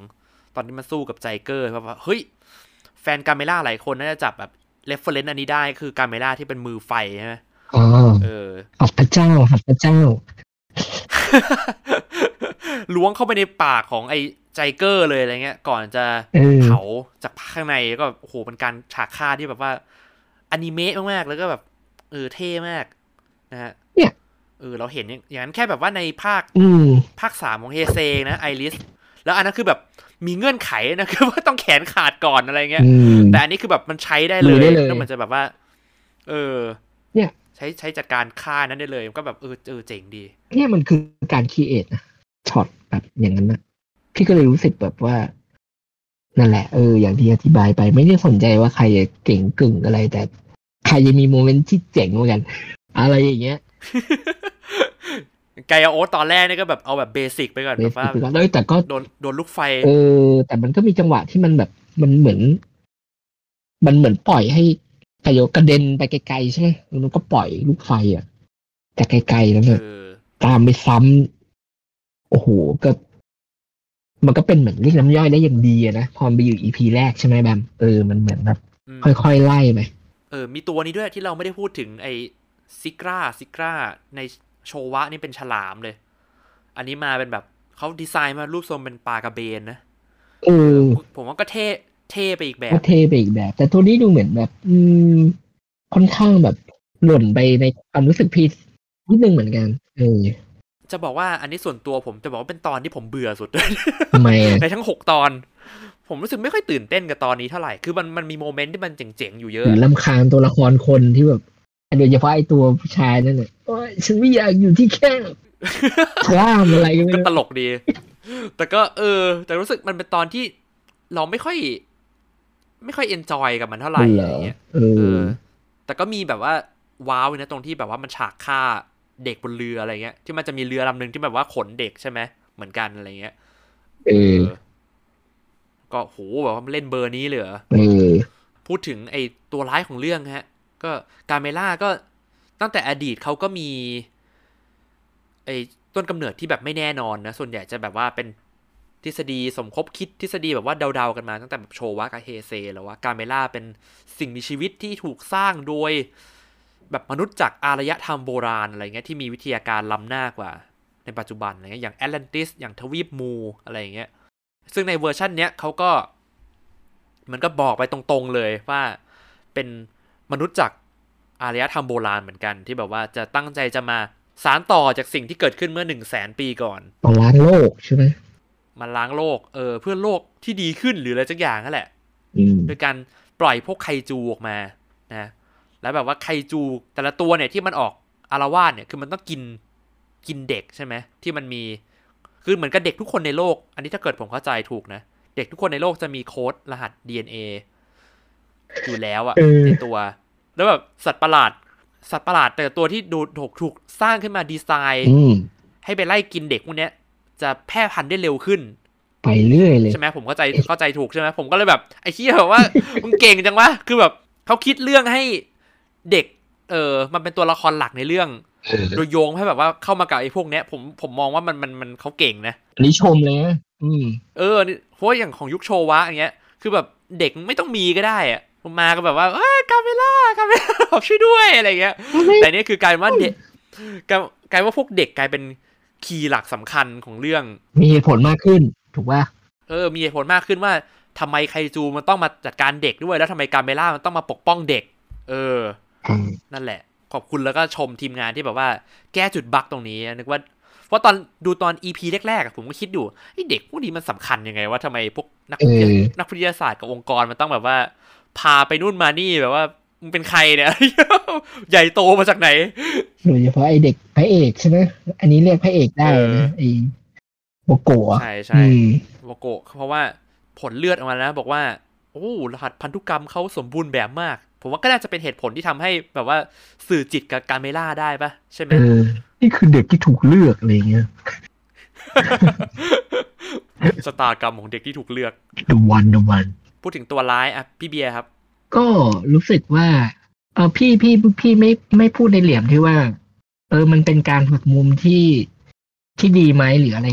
ตอนที่มันสู้กับไจเกอร์แบบว่าเฮ้ยแฟนกาเมล่าหลายคนน่าจะจับแบบเรฟเฟอเรนซ์อันนี้ได้คือกาเมล่าที่เป็นมือไฟใช่ไหมอ๋อเออหัดพระเจ้าหัดพระเจ้าล้วงเข้าไปในปากของไอ้ไจเกอร์เลยอะไรเงี้ยก่อนจะเผาจากข้างในก็โอ้โหเป็นการฉากฆ่าที่แบบว่าอนิเมะมากๆแล้วก็แบบเออเท่มากนะฮะเนี่ยเออเราเห็นอย่างนั้นแค่แบบว่าในภาคภาคสามของเฮเซนะไอริสแล้วอันนั้นคือแบบมีเงื่อนไขนะคือว่าต้องแขนขาดก่อนอะไรเงี้ยแต่อันนี้คือแบบมันใช้ได้เลยแล้วมันจะแบบว่าเออเนี่ยใช้ใช้จัดการฆ่านั้นได้เลยก็แบบเออเออเจ๋งดีเนี่ยมันคือการครีเอทนะช็อตแบบอย่างนั้นนะพี่ก็เลยรู้สึกแบบว่านั่นแหละเอออย่างที่อธิบายไปไม่ได้สนใจว่าใครจะเก่งกึ่งอะไรแต่ใครจะมีโมเมนต์ที่เจ๋งเหมือนกันอะไรอย่างเงี้ยไกอาโอตอนแรกนี่ก็แบบเอาแบบเบสิกไปก่อนแบบว่าแต่ก็โดนโดนลูกไฟเออแต่มันก็มีจังหวะที่มันแบบมันเหมือนมันเหมือนปล่อยให้ไกโยกระเด็นไปไกลๆใช่ไหมมันก็ปล่อยลูกไฟอ่ะจากไกลๆแล้วเนี่ยตามไปซ้ำโอ้โหก็มันก็เป็นเหมือนเรียกน้ำย่อยได้อย่างดีนะพอไปอยู่อีพีแรกใช่ไหมแบมเออมันเหมือนแบบค่อยๆไล่ไปเออมีตัวนี้ด้วยที่เราไม่ได้พูดถึงไอ้ซิกราซิกราในโชวะนี่เป็นฉลามเลยอันนี้มาเป็นแบบเขาดีไซน์มารูปทรงเป็นปลากระเบนนะเออผมว่าก็เท่เท่ไปอีกแบบก็เท่ไปอีกแบบแต่ตัวนี้ดูเหมือนแบบอืมค่อนข้างแบบหล่นไปในความรู้สึกพีนิดนึงเหมือนกันเออจะบอกว่าอันนี้ส่วนตัวผมจะบอกว่าเป็นตอนที่ผมเบื่อสุดทำไมในทั้งหกตอนผมรู้สึกไม่ค่อยตื่นเต้นกับตอนนี้เท่าไหร่คือมันมันมีโมเมนต์ที่มันเจ๋งๆอยู่เยอะหรือรำคาญตัวละครคนที่แบบโดยเฉพาะไอ้ตัวผู้ชายนั่นแหละโอ้ยฉันไม่อยากอยู่ที่แค่คลามอะไรก็ตลกดีแต่ก็เออแต่รู้สึกมันเป็นตอนที่เราไม่ค่อยไม่ค่อยเอนจอยกับมันเท่าไหร่อะไรเงี้ยเออแต่ก็มีแบบว่าว้าวนะตรงที่แบบว่ามันฉากฆ่าเด็กบนเรืออะไรเงี้ยที่มันจะมีเรือลำนึงที่แบบว่าขนเด็กใช่ไหมเหมือนกันอะไรเงี้ยเออก็โหแบบว่าเล่นเบอร์นี้เลยเหรอพูดถึงไอ้ตัวร้ายของเรื่องฮะก็กาเมล่าก็ตั้งแต่อดีตเขาก็มีไอ้ต้นกำเนิดที่แบบไม่แน่นอนนะส่วนใหญ่จะแบบว่าเป็นทฤษฎีสมคบคิดทฤษฎีแบบว่าเดาๆกันมาตั้งแต่แบบโชวะกับเฮเซแล้วว่ากาเมล่าเป็นสิ่งมีชีวิตที่ถูกสร้างโดยแบบมนุษย์จากอารยธรรมโบราณอะไรเงี้ยที่มีวิทยาการล้ำหน้ากว่าในปัจจุบันอะไรเงี้ยอย่างแอตแลนติสอย่างทวีปมูอะไรเงี้ยซึ่งในเวอร์ชันเนี้ยเขาก็มันก็บอกไปตรงๆเลยว่าเป็นมนุษย์จากอารยธรรมโบราณเหมือนกันที่แบบว่าจะตั้งใจจะมาสานต่อจากสิ่งที่เกิดขึ้นเมื่อหนึ่งแสนปีก่อนมาล้างโลกใช่ไหมมาล้างโลกเออเพื่อโลกที่ดีขึ้นหรืออะไรสักอย่างนั่นแหละโดยการปล่อยพวกไคจูออกมานะแล้วแบบว่าไคจูแต่ละตัวเนี่ยที่มันออกอาละวาดเนี่ยคือมันต้องกินกินเด็กใช่ไหมที่มันมีคือเหมือนกับเด็กทุกคนในโลกอันนี้ถ้าเกิดผมเข้าใจถูกนะเด็กทุกคนในโลกจะมีโค้ดรหัส ดี เอ็น เอ อยู่แล้วอะในตัวแล้วแบบสัตว์ประหลาดสัตว์ประหลาดแต่ตัวที่ดูถูกถูกสร้างขึ้นมาดีไซน์ให้ไปไล่กินเด็กพวกนี้จะแพร่พันธุ์ได้เร็วขึ้นไปเรื่อยเลยใช่ไหมผมเข้าใจเข้าใจถูกใช่ไหมผมก็เลยแบบไอ้เหี้ยแบบว่ามึงเก่งจังวะคือแบบเขาคิดเรื่องให้เด็กเออมันเป็นตัวละครหลักในเรื่องโดยโยงให้แบบว่าเข้ามากับไอ้พวกเนี้ยผมผมมองว่ามันมันมันเขาเก่งนะอันนี้ชมเลยนะอืมเออเพราะอย่างของยุคโชวะอย่างเงี้ยคือแบบเด็กไม่ต้องมีก็ได้อะมาก็แบบว่าเอ้ยกาเมล่ากาเมล่าช่วยด้วยอะไรเงี้ยแต่นี่คือกลายว่าเด็กกลายว่าพวกเด็กกลายเป็นคีย์หลักสำคัญของเรื่องมีเหตุผลมากขึ้นถูกป่ะเออมีเหตุผลมากขึ้นว่าทำไมไคจูมันต้องมาจัดการเด็กด้วยแล้วทำไมกาเมล่ามันต้องมาปกป้องเด็กเออนั่นแหละขอบคุณแล้วก็ชมทีมงานที่แบบว่าแก้จุดบั๊กตรงนี้นึกว่าเพราะตอนดูตอน อี พี แรกๆผมก็คิดอยู่ไอ้เด็กพวกนี้มันสำคัญยังไงว่าทำไมพวกนักนักวิทยาศาสตร์กับองค์กรมันต้องแบบว่าพาไปนู่นมานี่แบบว่ามึงเป็นใครเนี่ย ใหญ่โตมาจากไหนโดยเฉพาะไอเด็กพระเอกใช่ไหมอันนี้เรียกพระเอกได้นะไอโวโกะใช่ใช่โวโกะเพราะว่าผลเลือดออกมาแล้วบอกว่าโอ้รหัสพันธุกรรมเขาสมบูรณ์แบบมากผมว่าก็น่าจะเป็นเหตุผลที่ทำให้แบบว่าสื่อจิตกับกาเมล่าได้ปะใช่ไหมเออนี่คือเด็กที่ถูกเลือกอะไรเงี้ยชะตากรรมของเด็กที่ถูกเลือก the one the one พูดถึงตัวร้ายอ่ะพี่เบียร์ครับก็รู้สึกว่าเออพี่พี่พี่ไม่ไม่พูดในเหลี่ยมที่ว่าเออมันเป็นการหักมุมที่ที่ดีไหมหรืออะไร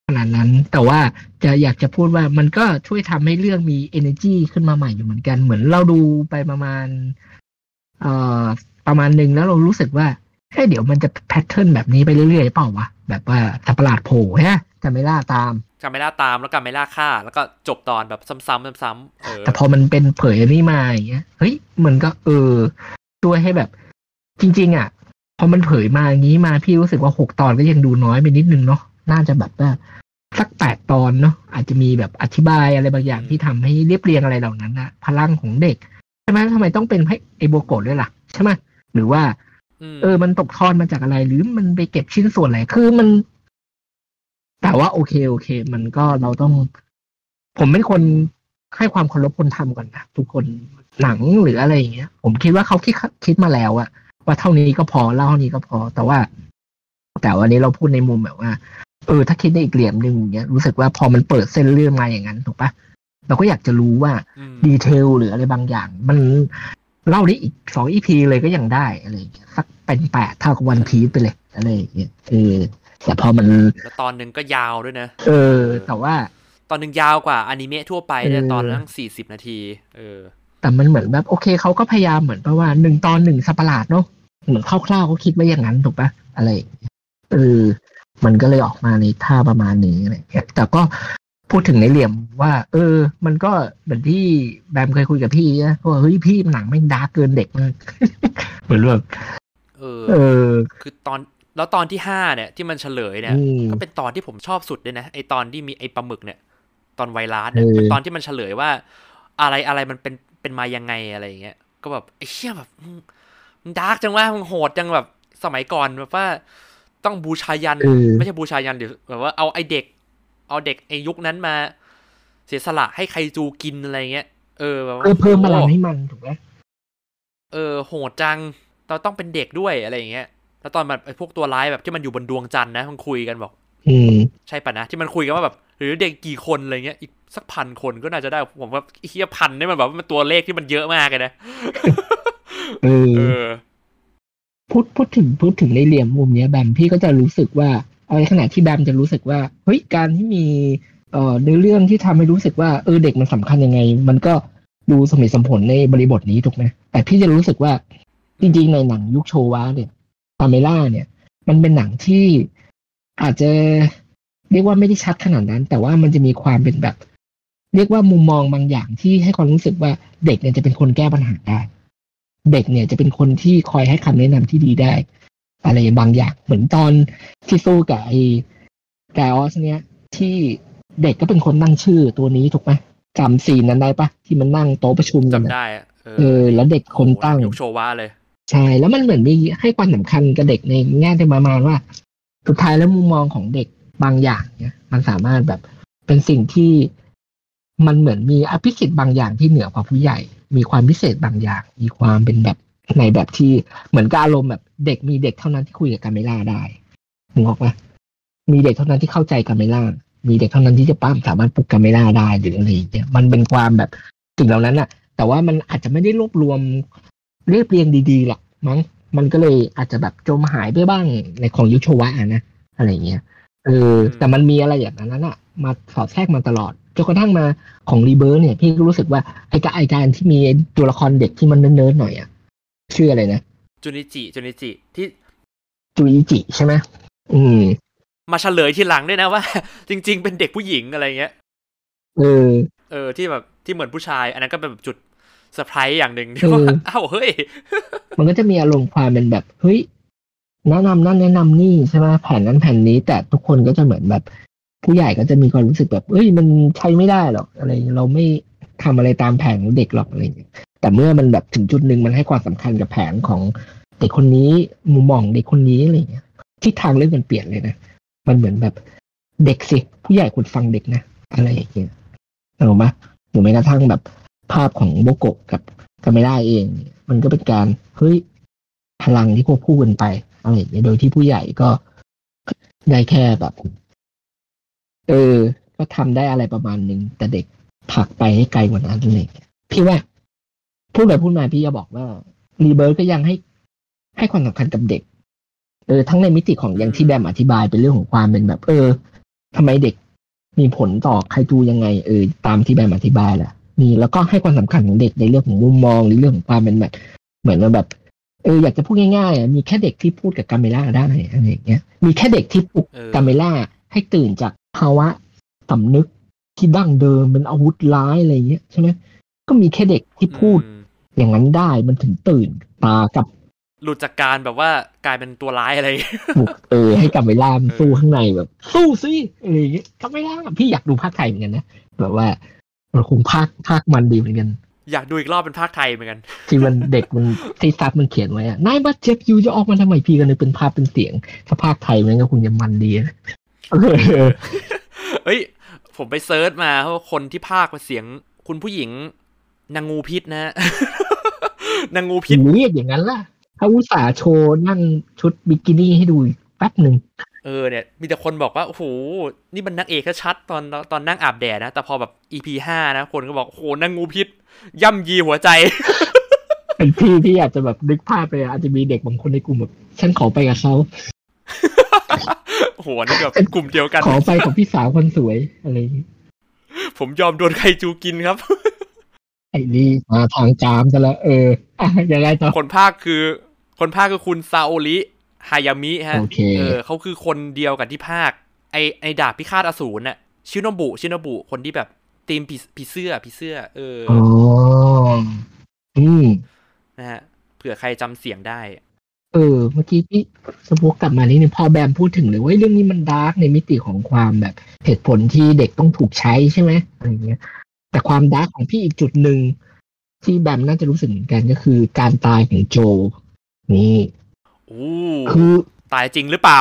ขนาดนั้นแต่ว่าจะอยากจะพูดว่ามันก็ช่วยทำให้เรื่องมี energy ขึ้นมาใหม่อยู่เหมือนกันเหมือนเราดูไปประมาณเอ่อประมาณหนึ่งแล้วเรารู้สึกว่าเฮ้ยเดี๋ยวมันจะแพทเทิร์นแบบนี้ไปเรื่อยๆเปล่าวะแบบว่าสัตว์ประหลาดโผล่ฮะจะไม่ล่าตามจะไม่ล่าตามแล้วก็ไม่ล่าฆ่าแล้วก็จบตอนแบบซ้ำๆซ้ำๆเออแต่พอมันเป็นเผยนี่มาอย่างเงี้ยเฮ้ยมันก็เออช่วยให้แบบจริงๆอ่ะพอมันเผยมาอย่างนี้มาพี่รู้สึกว่าหกตอนก็ยังดูน้อยไปนิดนึงเนาะน่าจะแบบว่าสักแปดตอนเนาะอาจจะมีแบบอธิบายอะไรบางอย่างที่ทำให้เรียบเรียงอะไรเหล่านั้นนะพลังของเด็กใช่ไหมทำไมต้องเป็นให้ไอโบโกะด้วยล่ะใช่ไหมหรือว่าเออมันตกทอดมาจากอะไรหรือมันไปเก็บชิ้นส่วนอะไรคือมันแต่ว่าโอเคโอเคมันก็เราต้องผมเป็นคนให้ความเคารพคนทำก่อนนะทุกคนหนังหรืออะไรอย่างเงี้ยผมคิดว่าเขาคิดคิดมาแล้วอะว่าเท่านี้ก็พอเล่าเท่านี้ก็พอแต่ว่าแต่วันนี้เราพูดในมุมแบบว่าเออถ้าคิดได้อีกเหลี่ยมหนึ่งอย่างเงี้ยรู้สึกว่าพอมันเปิดเส้นเรื่องมาอย่างนั้นถูกปะเราก็อยากจะรู้ว่าดีเทลหรืออะไรบางอย่างมันเล่าได้อีกสองอีพีเลยก็ยังได้อะไรอย่างเงี้ยสักเป็นแปดเท่ากับวันพีซไปเลยอะไรอย่างเงี้ยเออแต่พอมันแล้วตอนหนึ่งก็ยาวด้วยนะเออแต่ว่าตอนหนึ่งยาวกว่าอนิเมะทั่วไปเนี่ยตอนละสี่สิบนาทีเออแต่มันเหมือนแบบโอเคเขาก็พยายามเหมือนประมาณหนึ่งตอนหนึ่งสัตว์ประหลาดเนาะเหมือนคร่าวๆเขาคิดไว้อย่างนั้นถูกปะอะไรเออมันก็เลยออกมาในท่าประมาณนี้อะไรอย่างเงี้ยแต่ก็พูดถึงในเหลี่ยมว่าเออมันก็เหมือนที่แบมเคยคุยกับพี่นะว่าเฮ้ยพี่หนังไม่ดาร์กเกินเด็กมากเหมือนแบบเออเออคือตอนแล้วตอนที่ห้าเนี่ยที่มันเฉลยเนี่ยก็เป็นตอนที่ผมชอบสุดเลยนะไอตอนที่มีไอปลาหมึกเนี่ยตอนไวรัสเนี่ยเป็นตอนที่มันเฉลยว่าอะไรอะไรมันเป็นเป็นมายังไงอะไรอย่างเงี้ยก็แบบไอ้เชี่ยแบบมันดาร์กจังว่ามันโหดจังแบบสมัยก่อนแบบว่าต้องบูชายันไม่ใช่บูชายันเดี๋ยวแบบว่าเอาไอเด็กเอาเด็กไอยุคนั้นมาเสียสละให้ไคจูกินอะไรเงี้ยเออแบบว่าเพิ่มพลังให้มันถูกไหมเออโหดจังเราต้องเป็นเด็กด้วยอะไรอย่างเงี้ยแล้วตอนมันไอพวกตัวร้ายแบบที่มันอยู่บนดวงจันทร์นะมันคุยกันบอกอืมใช่ป่ะนะที่มันคุยกันว่าแบบหรือเด็กกี่คนอะไรเงี้ยอีกสักพันคนก็น่าจะได้ผมว่าไอ้เหี้ยพันนี่มันแบบมันตัวเลขที่มันเยอะมากเลยนะเออพูดพูดถึงพูดถึงในเหลี่ยมมุมเนี้ยแบมพี่ก็จะรู้สึกว่าเอาในขณะที่แบมจะรู้สึกว่าเฮ้ยการที่มีเอ่อในเรื่องที่ทำให้รู้สึกว่าเออเด็กมันสำคัญยังไงมันก็ดูสมเหตุสมผลในบริบทนี้ถูกไหมแต่พี่จะรู้สึกว่าจริงๆในหนังยุคโชวะเนี่ยปาเมล่าเนี่ยมันเป็นหนังที่อาจจะเรียกว่าไม่ได้ชัดขนาดนั้นแต่ว่ามันจะมีความเป็นแบบเรียกว่ามุมมองบางอย่างที่ให้ความรู้สึกว่าเด็กเนี่ยจะเป็นคนแก้ปัญหาได้เด็กเนี่ยจะเป็นคนที่คอยให้คำแนะนำที่ดีได้อะไรบางอย่างเหมือนตอนที่สู้กับไอ้แกออสเนี่ยที่เด็กก็เป็นคนตั้งชื่อตัวนี้ถูกไหมจำซีนนั้นได้ปะที่มันนั่งโต๊ะประชุมกันจำได้เออแล้วเด็กคนตั้งยุคโชวะเลยใช่แล้วมันเหมือนมีให้ความสำคัญกับเด็กในแง่ที่ประมาณว่าสุดท้ายแล้วมุมมองของเด็กบางอย่างเนี่ยมันสามารถแบบเป็นสิ่งที่มันเหมือนมีอภิสิทธิ์บางอย่างที่เหนือกว่าผู้ใหญ่มีความพิเศษบางอย่างมีความเป็นแบบในแบบที่เหมือนกับอารมณ์แบบเด็กมีเด็กเท่านั้นที่คุยกับกาเมล่าได้นึกออกปะมีเด็กเท่านั้นที่เข้าใจกาเมล่ามีเด็กเท่านั้นที่จะปั้มสามารถปลุกกาเมล่าได้หรืออะไรอย่างเงี้ยมันเป็นความแบบสิ่งเหล่านั้นอะแต่ว่ามันอาจจะไม่ได้รวบรวมเรียบเรียงดีๆหรอกมั้งมันก็เลยอาจจะแบบจมหายไปบ้างในของยุคโชวะนะอะไรเงี้ยเออแต่มันมีอะไรอย่างนั้นอะมาสอดแทรกมาตลอดจนกระทั่งมาของรีเบิร์เนี่ยพี่ก็รู้สึกว่าไอ้การไอ้การที่มีตัวละครเด็กที่มันเนิร์ดๆหน่อยอะชื่ออะไรนะจูนิจิจูนิจิที่จูนิจิใช่ไหมอืมมาเฉลยทีหลังด้วยนะว่าจริงๆเป็นเด็กผู้หญิงอะไรเงี้ยเออเออที่แบบที่เหมือนผู้ชายอันนั้นก็เป็นแบบจุดเซอร์ไพรส์อย่างหนึ่งที่ว่าอ้าวเฮ้ยมันก็จะมีอารมณ์ความเป็นแบบเฮ้ยแนะนำนั่นแนะนำนี่ใช่ไหมแผนนั้นแผนนี้แต่ทุกคนก็จะเหมือนแบบผู้ใหญ่ก็จะมีความรู้สึกแบบเอ้ยมันใช้ไม่ได้หรอกอะไรเราไม่ทำอะไรตามแผนของเด็กหรอกอะไรอย่างเงี้ยแต่เมื่อมันแบบถึงจุดหนึ่งมันให้ความสำคัญกับแผนของเด็กคนนี้มุมมองเด็กคนนี้อะไรอย่างเงี้ยทิศทางเรื่องมันเปลี่ยนเลยนะมันเหมือนแบบเด็กสิผู้ใหญ่ควรฟังเด็กนะอะไรอย่างเงี้ยเอามาหรือแม้กระทั่งแบบภาพของโบโกะกับกาเมล่าเองมันก็เป็นการเฮ้ยพลังที่ควบคู่กันไปอะไรอย่างเงี้ยโดยที่ผู้ใหญ่ก็ได้แค่แบบเออก็ทำได้อะไรประมาณนึงแต่เด็กผลักไปให้ไกลกว่านั้นเลยพี่ว่าพูดไปพูดมาพี่จะบอกว่ารีเบิร์ตก็ยังให้ให้ความสำคัญกับเด็กเออทั้งในมิติของอย่างที่แบมอธิบายเป็นเรื่องของความเป็นแบบเออทำไมเด็กมีผลต่อไคจูยังไงเออตามที่แบมอธิบายแหละนี่แล้วก็ให้ความสำคัญของเด็กในเรื่องของมุมมองหรือเรื่องของความเป็นแบบเหมือนแบบเอออยากจะพูดง่ายๆอ่ะมีแค่เด็กที่พูดกับกาเมล่าได้อะไรอย่างเงี้ยมีแค่เด็กที่ปลุกกาเมล่าให้ตื่นจากภาวะสำนึกที่ดั้งเดิมเป็นอาวุธร้ายอะไรอย่างเงี้ยใช่ไหมก็มีแค่เด็กที่พูดอย่างนั้นได้มันถึงตื่นตากับหลุดจากการแบบว่ากลายเป็นตัวร้ายอะไรบุกเออให้กาเมล่ามันสู้ข้างในแบบสู้สิอะไรอย่างเงี้ยกาเมล่าพี่อยากดูภาคไทยเหมือนกันนะแบบว่ามันคงภาคภาคมันดีเหมือนกันอยากดูอีกรอบเป็นภาคไทยเหมือนกันที่มันเด็กมันที่ซับมันเขียนไว้อะนายบาดเจ็บอยู่จะออกมาทำไมพี่กันนึกเป็นภาพเป็นเสียงถ้าภาคไทยมันก็คงจะมันดีนะเฮ้ยผมไปเซิร์ชมาเพราะคนที่ภาคเป็นเสียงคุณผู้หญิงนางงูพิษนะนางงูพิษเรียกอย่างนั้นล่ะเขาอุตส่าห์โชว์นั่งชุดบิกินี่ให้ดูแป๊บหนึ่งเออเนี่ยมีแต่คนบอกว่าโอ้โหนี่มันนางเอกชัดตอนตอนนั่งอาบแดดนะแต่พอแบบ อี พี ห้านะคนก็บอกโอ้โหนางงูพิษย่ำยีหัวใจเป็นพี่พี่อาจจะแบบนึกภาพไปอาจจะมีเด็กบางคนในกลุ่มแบบฉันขอไปกับเขาโอ้โหนี่แบบกลุ่มเดียวกันขอไปกับพี่สาวคนสวยอะไรผมยอมโดนไคจูกินครับไอ้นี่มาทางจามซะแล้วเอออ่ะยังไงต่อคนภาคคือคนภาคคือคุณซาโอริฮายามิฮะ okay. เออเขาคือคนเดียวกับที่ภาคไอไอดาบพิฆาตอสูรน่ะชิโนบุชิโนบุคนที่แบบทีมผีเสื้อผีเสื้อเอออ๋ออืมนะฮะเผื่อใครจำเสียงได้เออเมื่อกี้พี่สมมติกลับมานิดนึงพอแบมพูดถึงเลยว่าเรื่องนี้มันดาร์กในมิติของความแบบเหตุผลที่เด็กต้องถูกใช้ใช่ไหมอะไรเงี้ยแต่ความดาร์กของพี่อีกจุดหนึ่งที่แบมน่าจะรู้สึกเหมือนกันก็คือการตายของโจนี่คือตายจริงหรือเปล่า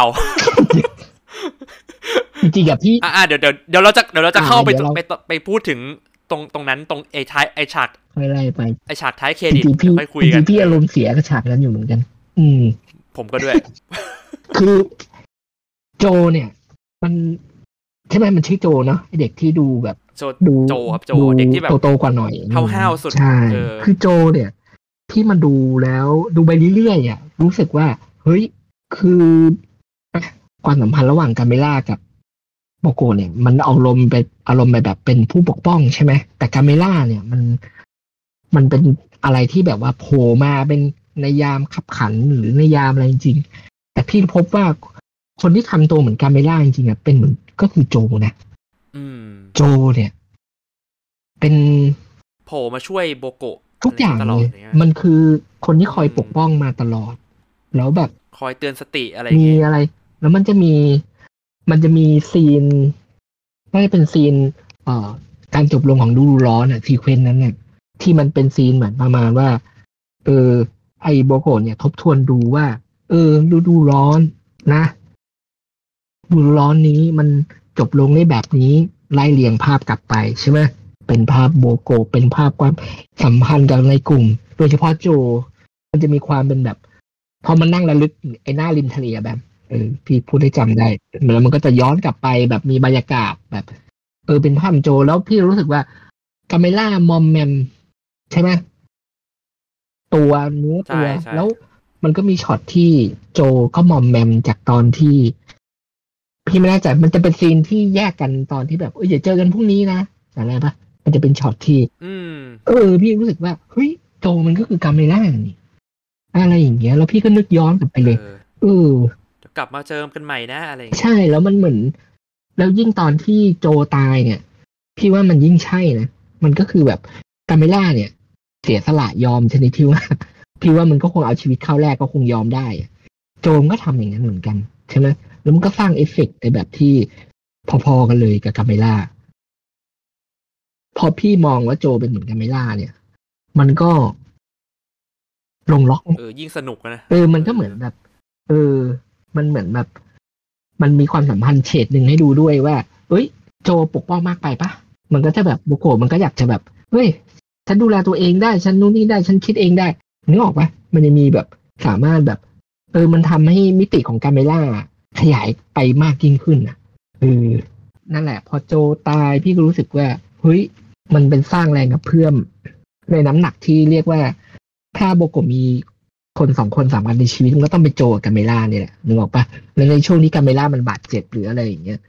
จริงๆกับพี่อ่าเดี๋ยวเดี๋ยวเดี๋ยวเราจะเดี๋ยวเราจะเข้าไปไปไปพูดถึงตรงตรงนั้นตรงไอ้ท้ายไอ้ฉากค่อยไล่ไปไอ้ฉากท้ายเครดิตค่อยคุยกันพี่อารมณ์เสียกับฉากนั้นอยู่เหมือนกันอืมผมก็ด้วยคือโจเนี่ยมันใช่ไหมมันชื่อโจเนาะไอเด็กที่ดูแบบดูโจครับโจเด็กที่แบบโตๆกว่าหน่อยห้าวๆสุดใช่คือโจเนี่ยที่มันดูแล้วดูไปเรื่อยๆอ่ะรู้สึกว่าเฮ้ยคือความสัมพันธ์ระหว่างกาเมล่ากับโบโกเนี่ยมันอารมณ์ไปอารมณ์แบบเป็นผู้ปกป้องใช่ไหมแต่กาเมล่าเนี่ยมันมันเป็นอะไรที่แบบว่าโผล่มาเป็นในยามขับขันหรือในยามอะไรจริงๆแต่พี่พบว่าคนที่ทำตัวเหมือนกาเมล่าจริงๆอ่ะเป็นเหมือนก็คือโจนะโจเนี่ยเป็นโผล่มาช่วยโบโกะทุกอย่างเลยมันคือคนที่คอยปกป้องมาตลอดแล้วแบบคอยเตือนสติอะไรมีอะไรแล้วมันจะมีมันจะมีซีนน่าจะเป็นซีนเอ่อการจบลงของฤดูร้อนอ่ะซีเควนต์นั้นเนี่ยที่มันเป็นซีนเหมือนประมาณว่าเออไอโบโกะเนี่ยทบทวนดูว่าเออฤดูร้อนนะฤดูร้อนนี้มันจบลงได้แบบนี้ไล่เรียงภาพกลับไปใช่ไหมเป็นภาพโบโกะเป็นภาพความสัมพันธ์กับในกลุ่มโดยเฉพาะโจมันจะมีความเป็นแบบพอมันนั่งระลึกไอ้หน้าริมทะเลแบบเออพี่พูดได้จำได้แล้วมันก็จะย้อนกลับไปแบบมีบรรยากาศแบบเออเป็นภาพโจแล้วพี่รู้สึกว่ากาเมล่ามอมแมมใช่ไหมตัวเนื้อตัวแล้วมันก็มีช็อตที่โจก็มอมแมมจากตอนที่พี่ไม่แน่ใจมันจะเป็นซีนที่แยกกันตอนที่แบบเอออย่าเจอกันพรุ่งนี้นะอะไรปะมันจะเป็นช็อตที่เออพี่รู้สึกว่าเฮ้ยโจมันก็คือกาเมล่านี่อะไรอย่างเงี้ยแล้วพี่ก็นึกย้อนกลับไปเลยเออกลับมาเจอกันใหม่นะอะไรใช่แล้วมันเหมือนแล้วยิ่งตอนที่โจตายเนี่ยพี่ว่ามันยิ่งใช่นะมันก็คือแบบกาเมล่าเนี่ยเสียสละยอมชนิดที่ว่าพี่ว่ามันก็คงเอาชีวิตเข้าแรกก็คงยอมได้โจมก็ทำอย่างนั้นเหมือนกันใช่ไหมแล้วมันก็สร้างเอฟเฟกต์ในแบบที่พอๆกันเลยกับกาเมล่าพอพี่มองว่าโจเป็นเหมือนกาเมล่าเนี่ยมันก็ลงล็อกเออยิ่งสนุกนะเออมันก็เหมือนแบบเออมันเหมือนแบบมันมีความสัมพันธ์เฉดหนึ่งให้ดูด้วยว่าเอ้ยโจปกป้องมากไปปะมันก็จะแบบโบโกะมันก็อยากจะแบบเฮ้ยฉันดูแลตัวเองได้ฉันนู่นนี่ได้ฉันคิดเองได้นึกออกปะมันจะมีแบบสามารถแบบเออมันทำให้มิติของกาเมล่าขยายไปมากยิ่งขึ้นอ่ะเออนั่นแหละพอโจตายพี่ก็รู้สึกว่าเฮ้ยมันเป็นสร้างแรงกระเพื่อมในน้ำหนักที่เรียกว่าถ้าโบโกะมีคนสองคนสามคนในชีวิตมันก็ต้องไปโจกับกาเมล่าเนี่ยแหละนึกออกปะแล้วในช่วงนี้กาเมล่ามันบาดเจ็บหรืออะไรอย่างเงี้ย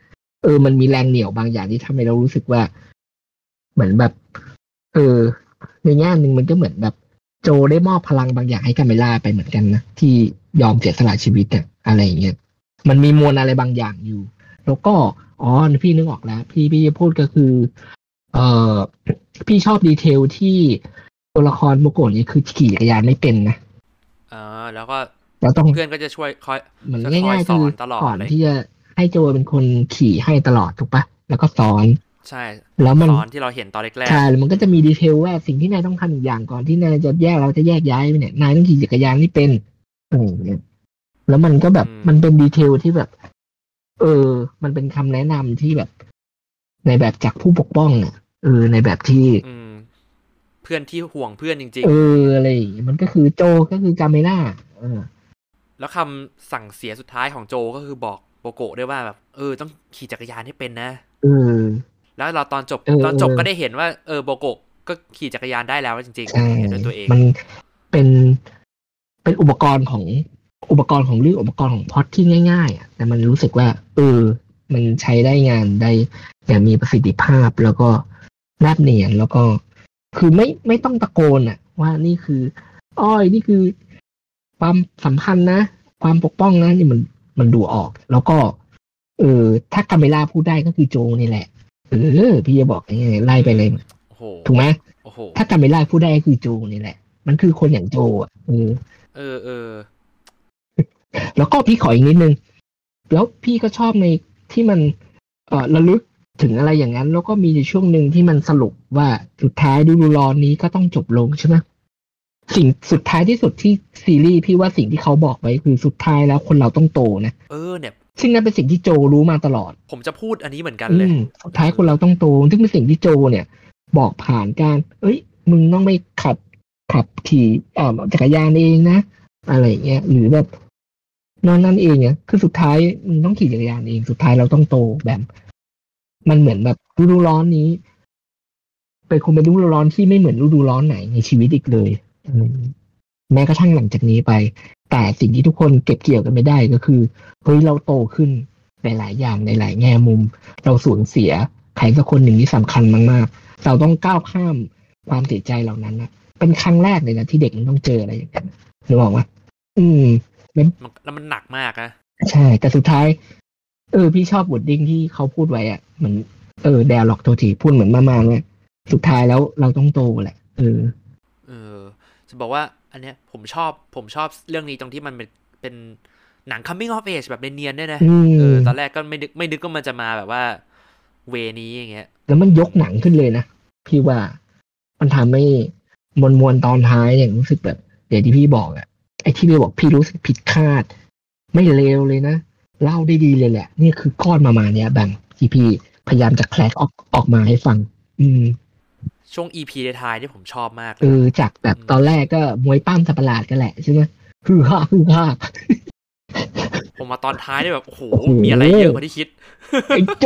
เออมันมีแรงเหนี่ยวบางอย่างที่ทำให้เรารู้สึกว่าเหมือนแบบ เออ ในแง่หนึ่งมันก็เหมือนแบบโจได้มอบพลังบางอย่างให้กาเมล่าไปเหมือนกันนะที่ยอมเสียสละชีวิตเนี่ยอะไรอย่างเงี้ยมันมีมวลอะไรบางอย่างอยู่ แล้วก็อ๋อพี่นึกออกแล้ว พี่พี่จะพูดก็คือ เออพี่ชอบดีเทลที่ตัวละครโมโกะนี่คือขี่จักรยานไม่เป็นนะอ่าแล้วก็แล้วต้องเพื่อนก็จะช่วยคอยเหมือนจะคอยง่ายๆคือสอนตลอก่อนดเลยที่จะให้โจเป็นคนขี่ให้ตลอดถูกปะแล้วก็สอนใช่แล้วมันสอนที่เราเห็นตอนแรกใช่แล้วมันก็จะมีดีเทลว่าสิ่งที่นายต้องทำอีกอย่างก่อนที่นายจะแยกเราจะแยกย้ายไปเนี่ยนายต้องขี่จักรยานนี่เป็นอะไรอย่างเงี้ยแล้วมันก็แบบมันเป็นดีเทลที่แบบ เออ มันเป็นคำแนะนำที่แบบ ในแบบจากผู้ปกป้องอ่ะเออ ในแบบที่เพื่อนที่ห่วงเพื่อนจริงๆเอออะไรมันก็คือโจก็คือกาเมล่าเออแล้วคำสั่งเสียสุดท้ายของโจก็คือบอกโปโกะด้วยว่าแบบเออต้องขี่จักรยานให้เป็นนะเออแล้วเราตอนจบเออตอนจบก็ได้เห็นว่าเออโปโกะก็ขี่จักรยานได้แล้วจริงใช่ๆเห็นด้วยตัวเองมันเป็นเป็นอุปกรณ์ของอุปกรณ์ของเรื่องอุปกรณ์ของพล็อตที่ง่ายๆอ่ะแต่มันรู้สึกว่าเออมันใช้ได้งานได้อย่างมีประสิทธิภาพแล้วก็แนบเนียนแล้วก็คือไม่ไม่ต้องตะโกนอ่ะว่านี่คืออ้อยนี่คือความสัมพันธ์นะความปกป้องนะนี่มันมันดูออกแล้วก็เออถ้ากาเมล่าพูดได้ก็คือโจนี่แหละเออพี่จะบอกยังไงไล่ไปเลยถูกไหมถ้ากาเมล่าพูดได้ก็คือโจนี่แหละมันคือคนอย่างโจอ่ะเออเออเออแล้วก็พี่ขออีกนิดนึงแล้วพี่ก็ชอบในที่มันเอ่อระลึกถึงอะไรอย่างนั้นแล้วก็มีในช่วงหนึ่งที่มันสรุปว่าสุดท้ายฤดูร้อนนี้ก็ต้องจบลงใช่ไหมสิ่งสุดท้ายที่สุดที่ซีรีส์พี่ว่าสิ่งที่เขาบอกไว้คือสุดท้ายแล้วคนเราต้องโตนะเออเนี่ยซึ่งนั่นเป็นสิ่งที่โจรู้มาตลอดผมจะพูดอันนี้เหมือนกันเลยสุดท้ายคนเราต้องโตซึ่งเป็นสิ่งที่โจเนี่ยบอกผ่านการเอ้ยมึงต้องไม่ขับขับขี่อ่าจักรยานเองนะอะไรเงี้ยหรือแบบนอนนั่นเองเนี่ยคือสุดท้ายมึงต้องขี่จักรยานเองสุดท้ายเราต้องโตแบบมันเหมือนแบบฤดูร้อนนี้เป็นคงเป็นฤดูร้อนที่ไม่เหมือนฤดูร้อนไหนในชีวิตอีกเลยแม้กระทั่งหลังจากนี้ไปแต่สิ่งที่ทุกคนเก็บเกี่ยวกันไม่ได้ก็คือเฮ้ยเราโตขึ้นในหลายอย่างในหลายแง่มุมเราสูญเสียใครสักคนหนึ่งที่สำคัญมากๆเราต้องก้าวข้ามความเสียใจเหล่านั้นนะเป็นครั้งแรกเลยนะที่เด็กมันต้องเจออะไรอย่างเงี้ยนึกออกไหมอืมแล้วมันหนักมากนะใช่แต่สุดท้ายเออพี่ชอบวอร์ดดิ้งที่เขาพูดไว้อ่ะเหมือนเออแดร์ล็อกโททีพูดเหมือนมามาว่าสุดท้ายแล้วเราต้องโตแหละเออเออจะบอกว่าอันเนี้ยผมชอบผมชอบเรื่องนี้ตรงที่มันเป็นเป็นหนัง coming of age แบบเนียนๆด้วยนะเออตอนแรกก็ไม่นึกไม่นึกว่ามันจะมาแบบว่าเวนี้อย่างเงี้ยแล้วมันยกหนังขึ้นเลยนะพี่ว่ามันทำให้มวลมวลตอนท้ายเนี่ยรู้สึกแบบเดี๋ยวที่พี่บอกอ่ะไอ้ที่พี่บอกพี่รู้สึกผิดคาดไม่เลวเลยนะเล่าได้ดีเลยแหละนี่คือก้อนมามาเนี้ยแบบที่พี่พยายามจะแคลกออกออกมาให้ฟังอืมช่วง อี พี ท้ายๆที่ผมชอบมากเลยเออจากแบบตอนแรกก็มวยปั้มสัตว์ประหลาดกันแหละใช่ไหมคือฮ่าคือฮ่าผมมาตอนท้ายเนี่ยแบบโอ้โหมีอะไรเยอะกว่าที่คิดไอ้โจ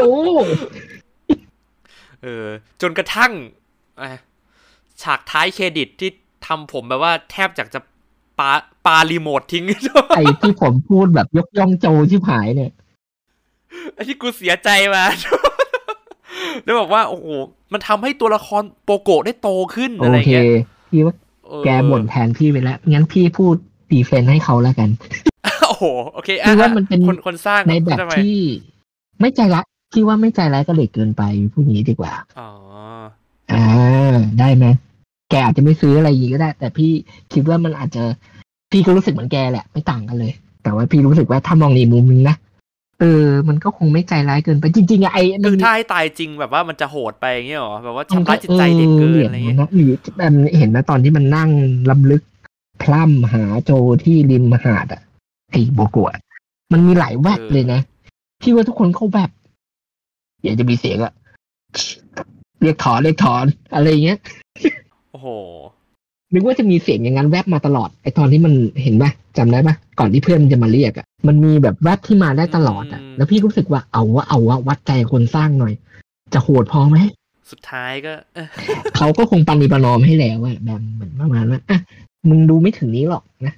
เออจนกระทั่งฉากท้ายเครดิตที่ทำผมแบบว่าแทบจากจะปาปารีโมททิ้งไอ้ที่ผมพูดแบบยกย่องโจชิบหายเนี่ยไอ้ที่กูเสียใจมาแล้วบอกว่าโอ้โหมันทำให้ตัวละครโปโกะได้โตขึ้นอะไรเงี้ยพี่ว่าแกบ่นแทนพี่ไปแล้วงั้นพี่พูดดีเฟนให้เขาแล้วกันโอ้โหโอเคพี่ว่ามันเป็นคนคนสร้างในแบบที่ไม่ใจร้ายพี่ว่าไม่ใจร้ายก็เลยเกินไปพูดงี้ดีกว่าอ๋ออ่าได้ไหมแกอาจจะไม่ซื้ออะไรอีกก็ได้แต่พี่คิดว่ามันอาจจะพี่ก็รู้สึกเหมือนแกแหละไม่ต่างกันเลยแต่ว่าพี่รู้สึกว่าถ้ามองในมุมนึงนะเออมันก็คงไม่ใจร้ายเกินไปจริงๆอะไอ้คือถ้าให้ตายจริงแบบว่ามันจะโหดไปอย่างเงี้ยหรอแบบว่าทำร้ายจิตใจเด็กเกินอะไรเงี้ยหรือแบบเห็นไหมตอนที่มันนั่งลำลึกพล่ำหาโจที่ริมหาดอ่ะไอ้โบกัวมันมีหลายแวบเลยนะพี่ว่าทุกคนเขาแบบอยากจะมีเสียงอะเรียกถอนเรียกถอนอะไรเงี้ยโอ้โหนึกว่าจะมีเสียงอย่างนั้นแวบมาตลอดไอ้ตอนที่มันเห็นป่ะจำได้ป่ะก่อนที่เพื่อนมันจะมาเรียกอ่ะมันมีแบบแวบที่มาได้ตลอดอ่ะแล้วพี่รู้สึกว่าเอาวะเอาวะวัดใจคนสร้างหน่อยจะโหดพอไหมสุดท้ายก็เขาก็คงปณิประนอมให้แล้วอะแบบเหมือนประมาณว่าอ่ะมึงดูไม่ถึงนี้หรอกนะ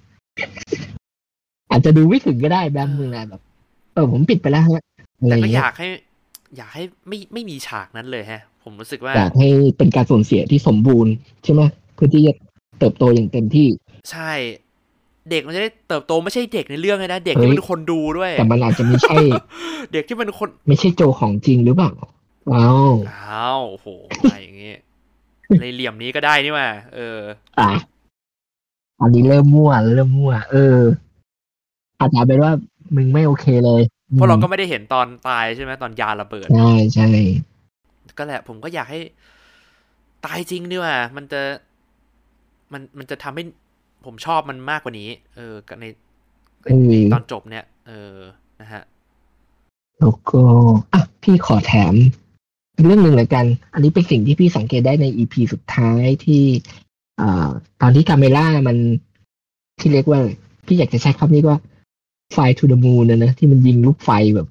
อาจจะดูไม่ถึงก็ได้แบบมึงนะแบบเออผมปิดไปแล้วฮะแต่ก็อยากให้อยากให้ไม่ไม่มีฉากนั้นเลยฮะผมรู้สึกว่าอยากให้เป็นการสูญเสียที่สมบูรณ์ใช่ไหมเพื่อที่จะเติบโตอย่างเต็มที่ใช่เด็กมันจะได้เติบโตไม่ใช่เด็กในเรื่องเลยนะเด็กที่เป็นคนดูด้วยแต่มันอาจจะไม่ใช่เด็กที่เป็นคนไม่ใช่โจของจริงหรือเปล่าว้าวอ้าวโอ้โหอะไรอย่างงี้ในเหลี่ยมนี้ก็ได้นี่มาเอออ่ะอันนี้เริ่มมั่วเริ่มมั่วเอออาจจะเป็นว่ามึงไม่โอเคเลยเพราะเราก็ไม่ได้เห็นตอนตายใช่ไหมตอนยาระเบิดใช่ใช่ก็แหละผมก็อยากให้ตายจริงดีว่ามันจะมันมันจะทำให้ผมชอบมันมากกว่านี้เออในในตอนจบเนี่ยเออนะฮะแล้วก็อ่ะพี่ขอแถมเรื่องหนึ่งเลยกันอันนี้เป็นสิ่งที่พี่สังเกตได้ใน อี พี สุดท้ายที่อ่าตอนที่คาเมล่ามันที่เรียกว่าพี่อยากจะใช้คำนี้ว่าไฟ to the moon นะนะที่มันยิงลูกไฟแบบ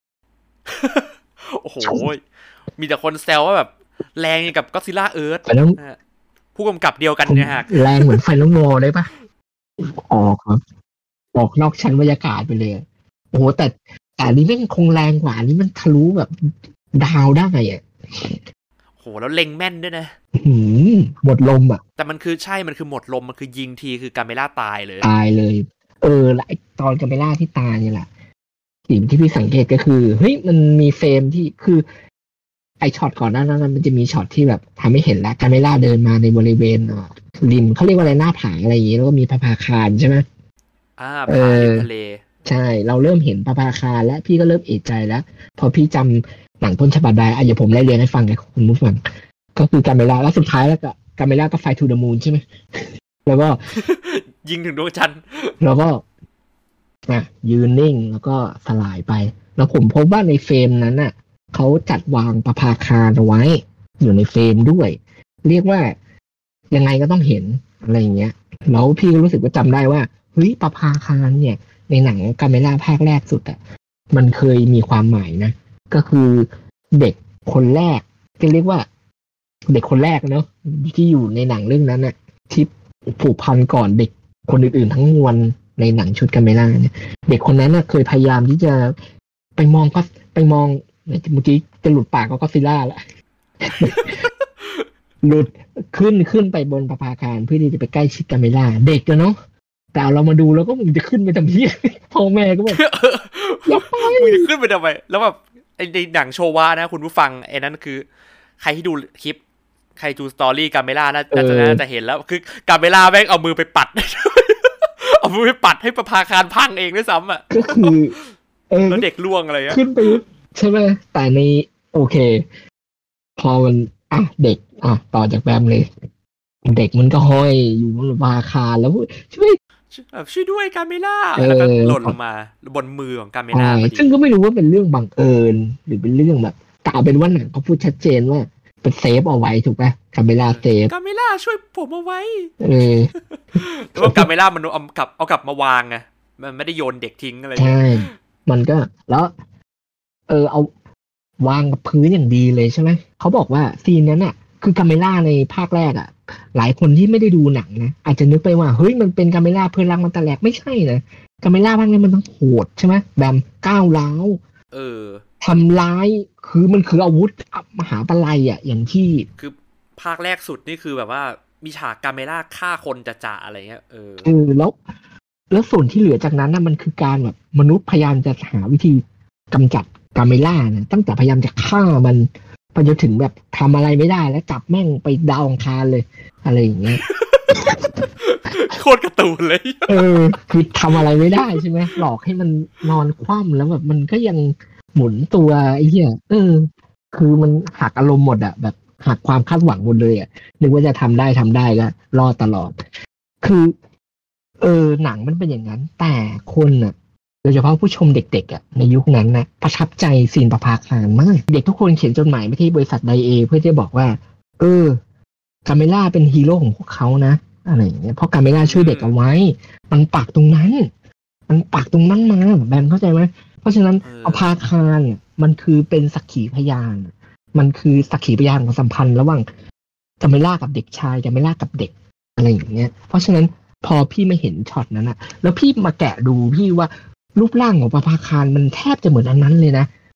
โอ้โหมีแต่คนแซวว่าแบบแรงกับก็ซิล่าเอิร์ธผู้กำกับเดียวกันเนี่ยฮะแรงเหมือนไฟน้องโมได้ปะออกครับออกนอกชั้นบรรยากาศไปเลยโอ้โหแต่แต่อันนี้แม่งคงแรงกว่าอันนี้มันทะลุแบบดาวได้อ่ะโหแล้วเล็งแม่นด้วยนะหมดลมอ่ะแต่มันคือใช่มันคือหมดลมมันคือยิงทีคือกาเมล่าตายเลยตายเลยเออและตอนกาเมล่าที่ตายนี่แหละสิ่งที่พี่สังเกตก็คือเฮ้ยมันมีเฟรมที่คือไอช็อตก่อนหน้านั้นมันจะมีช็อตที่แบบทำให้เห็นแล้วกาเมล่าเดินมาในบริเวณริมเขาเรียกว่าอะไรหน้าผาอะไรอย่างงี้แล้วก็มีพระพาคารใช่ไหมอ่าผาริมทะเลใช่เราเริ่มเห็นพระพาคารแล้วพี่ก็เริ่มเอะใจแล้วพอพี่จำหนังต้นฉบับได้อ่ะเดี๋ยวผมไล่เรียนให้ฟังเลยคุณผู้ฟังก็คือกาเมล่าแล้วสุดท้ายแล้วก็กาเมล่าก็ไฟทูเดอะมูนใช่ไหมแล้วก็ยิงถึงดวงจันทร์แล้วก็อ่ะยืนนิ่งแล้วก็สลายไปแล้วผมพบว่าในเฟรมนั้นน่ะเขาจัดวางประภาคารเอาไว้อยู่ในเฟรมด้วยเรียกว่ายังไงก็ต้องเห็นอะไรอย่างเงี้ยแล้วพี่ก็รู้สึกว่าจำได้ว่าเฮ้ยประภาคารเนี่ยในหนังกาเมล่าภาคแรกสุดอ่ะมันเคยมีความหมายนะก็คือเด็กคนแรกจะเรียกว่าเด็กคนแรกเนาะที่อยู่ในหนังเรื่องนั้นน่ะที่ผูกพันก่อนเด็กคนอื่นๆทั้งมวลในหนังชุดกาเมล่าเนี่ยเด็กคนนั้นน่ะเคยพยายามที่จะไปมองก็ไปมองเมื่อกี้จะหลุดปากก็ซิล่าละหลุดขึ้นขึ้นไปบนประภาคารเพื่อที่จะไปใกล้ชิดกาเมล่าเด็กกันเนาะแต่เรามาดูแล้วก็มึงจะขึ้นไปทำที่พ่อแม่ก็แบบอย่าไปมึงจะขึ้นไปทำไมแล้วแบบไอ้ในหนังโชวานะคุณผู้ฟังไอ้นั้นคือใครที่ดูคลิปใครดูสตอรี่กาเมล่าน่าจะน่าจะเห็นแล้วคือกาเมล่าแม่งเอามือไปปัดเอามือไปปัดให้ประภาคารพังเองด้วยซ้ำอ่ะก็คือเออแล้วเด็กล่วงอะไรอ่ะขึ้นไปใช่ไหมแต่ในโอเคพอมันอ่ะเด็กอ่ะต่อจากแบมเลยเด็กมันก็ห้อยอยู่บนประภาคารแล้วช่วยช่วยด้วยกาเมล่าแล้วก็หล่นลงมาบนมือของกาเมล่าซึ่งก็ไม่รู้ว่าเป็นเรื่องบังเอิญหรือเป็นเรื่องแบบแต่เอาเป็นว่าหนังเขาพูดชัดเจนว่าเป็นเซฟเอาไว้ถูกป่ะกาเมล่าเซฟกาเมล่าช่วยผมเอาไว้เออแต่ว่ากาเมล่ามันเอากลับเอากลับมาวางไงมันไม่ได้โยนเด็กทิ้งอะไรใช่มันก็แล้วเออเอาวางกับพื้นอย่างดีเลยใช่ไหมเขาบอกว่าซีนนั้นอ่ะคือกาเมล่าในภาคแรกอ่ะหลายคนที่ไม่ได้ดูหนังนะอาจจะนึกไปว่าเฮ้ยมันเป็นกาเมล่าเพื่อนรักมันตะแหลกไม่ใช่นะกาเมล่าภาคนี้มันต้องโหดใช่ไหมแบบก้าวร้าวเออทำร้ายคือมันคืออาวุธมหาปลัยอ่ะอย่างที่คือภาคแรกสุดนี่คือแบบว่ามีฉากกาเมล่าฆ่าคนจะจ่าอะไรเงี้ยเออเออแล้วแล้วส่วนที่เหลือจากนั้นน่ะมันคือการแบบมนุษย์พยายามจะหาวิธีกำจัดกาเมล่านะตั้งแต่พยายามจะฆ่ามันไปจนถึงแบบทำอะไรไม่ได้แล้วจับแม่งไปดาวอังคารเลยอะไรอย่างเงี้ยโคตรการ์ตูนเลยเออคือทำอะไรไม่ได้ใช่ไหมหลอกให้มันนอนคว่ำแล้วแบบมันก็ยังหมุนตัวไอ้เหี้ยเออคือมันหักอารมณ์หมดอะแบบหักความคาดหวังหมดเลยอะนึกว่าจะทำได้ทำได้ก็รอดตลอดคือเออหนังมันเป็นอย่างนั้นแต่คนน่ะโดยเฉพาะผู้ชมเด็กๆอ่ะในยุคนั้นนะประทับใจซีนประภาคารมากเด็กทุกคนเขียนจดหมายไปที่บริษัทไดเอเพื่อจะบอกว่าเออกาเมล่าเป็นฮีโร่ของพวกเขานะอะไรอย่างเงี้ยเพราะกาเมล่าช่วยเด็กเอาไว้มันปักตรงนั้นมันปักตรงนั้นมาแบมเข้าใจไหมเพราะฉะนั้นประภาคารมันคือเป็นสักขีพยานมันคือสักขีพยานของสัมพันธ์ระหว่างกาเมล่ากับเด็กชายกาเมล่ากับเด็กอะไรอย่างเงี้ยเพราะฉะนั้นพอพี่ไม่เห็นช็อตนั้นนะแล้วพี่มาแกะดูพี่ว่ารูปร่างของประภาคารมันแทบจะเหมือนอันนั้นเลยนะ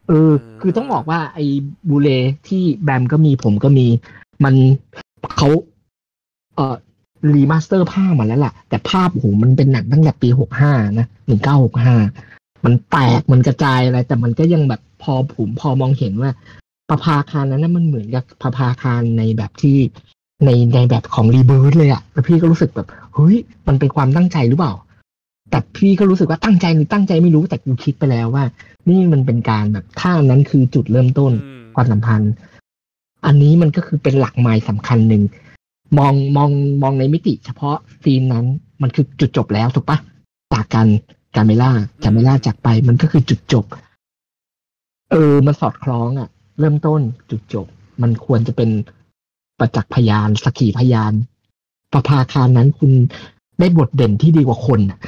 เออคือต้องบอกว่าไอ้บูเลที่แบมก็มีผมก็มีมันเขาเอ่อรีมาสเตอร์ภาพมาแล้วล่ะแต่ภาพโหมันเป็นหนังตั้งแต่ปีหกห้านะหนึ่งเก้าหกห้ามันแตกมันกระจายอะไรแต่มันก็ยังแบบพอผมพอมองเห็นว่าประภาคารนั้นนะมันเหมือนกับประภาคารในแบบที่ในในแบบของรีเบิร์ธเลยอะแล้วพี่ก็รู้สึกแบบเฮ้ยมันเป็นความตั้งใจหรือเปล่าแต่พี่ก็รู้สึกว่าตั้งใจหรือตั้งใจไม่รู้แต่กูคิดไปแล้วว่านี่มันเป็นการแบบถ้านั้นคือจุดเริ่มต้นความสัมพันธ์อันนี้มันก็คือเป็นหลักไมล์สำคัญหนึ่งมองมองมองในมิติเฉพาะซีนนั้นมันคือจุดจบแล้วถูกปะจากกันกาเมล่ากาเมล่าจากไปมันก็คือจุดจบเออมันสอดคล้องอ่ะเริ่มต้นจุดจบมันควรจะเป็นประจักษ์พยานสักขีพยานประภาคารนั้นคุณได้บทเด่นที่ดีกว่าคนอ่ะ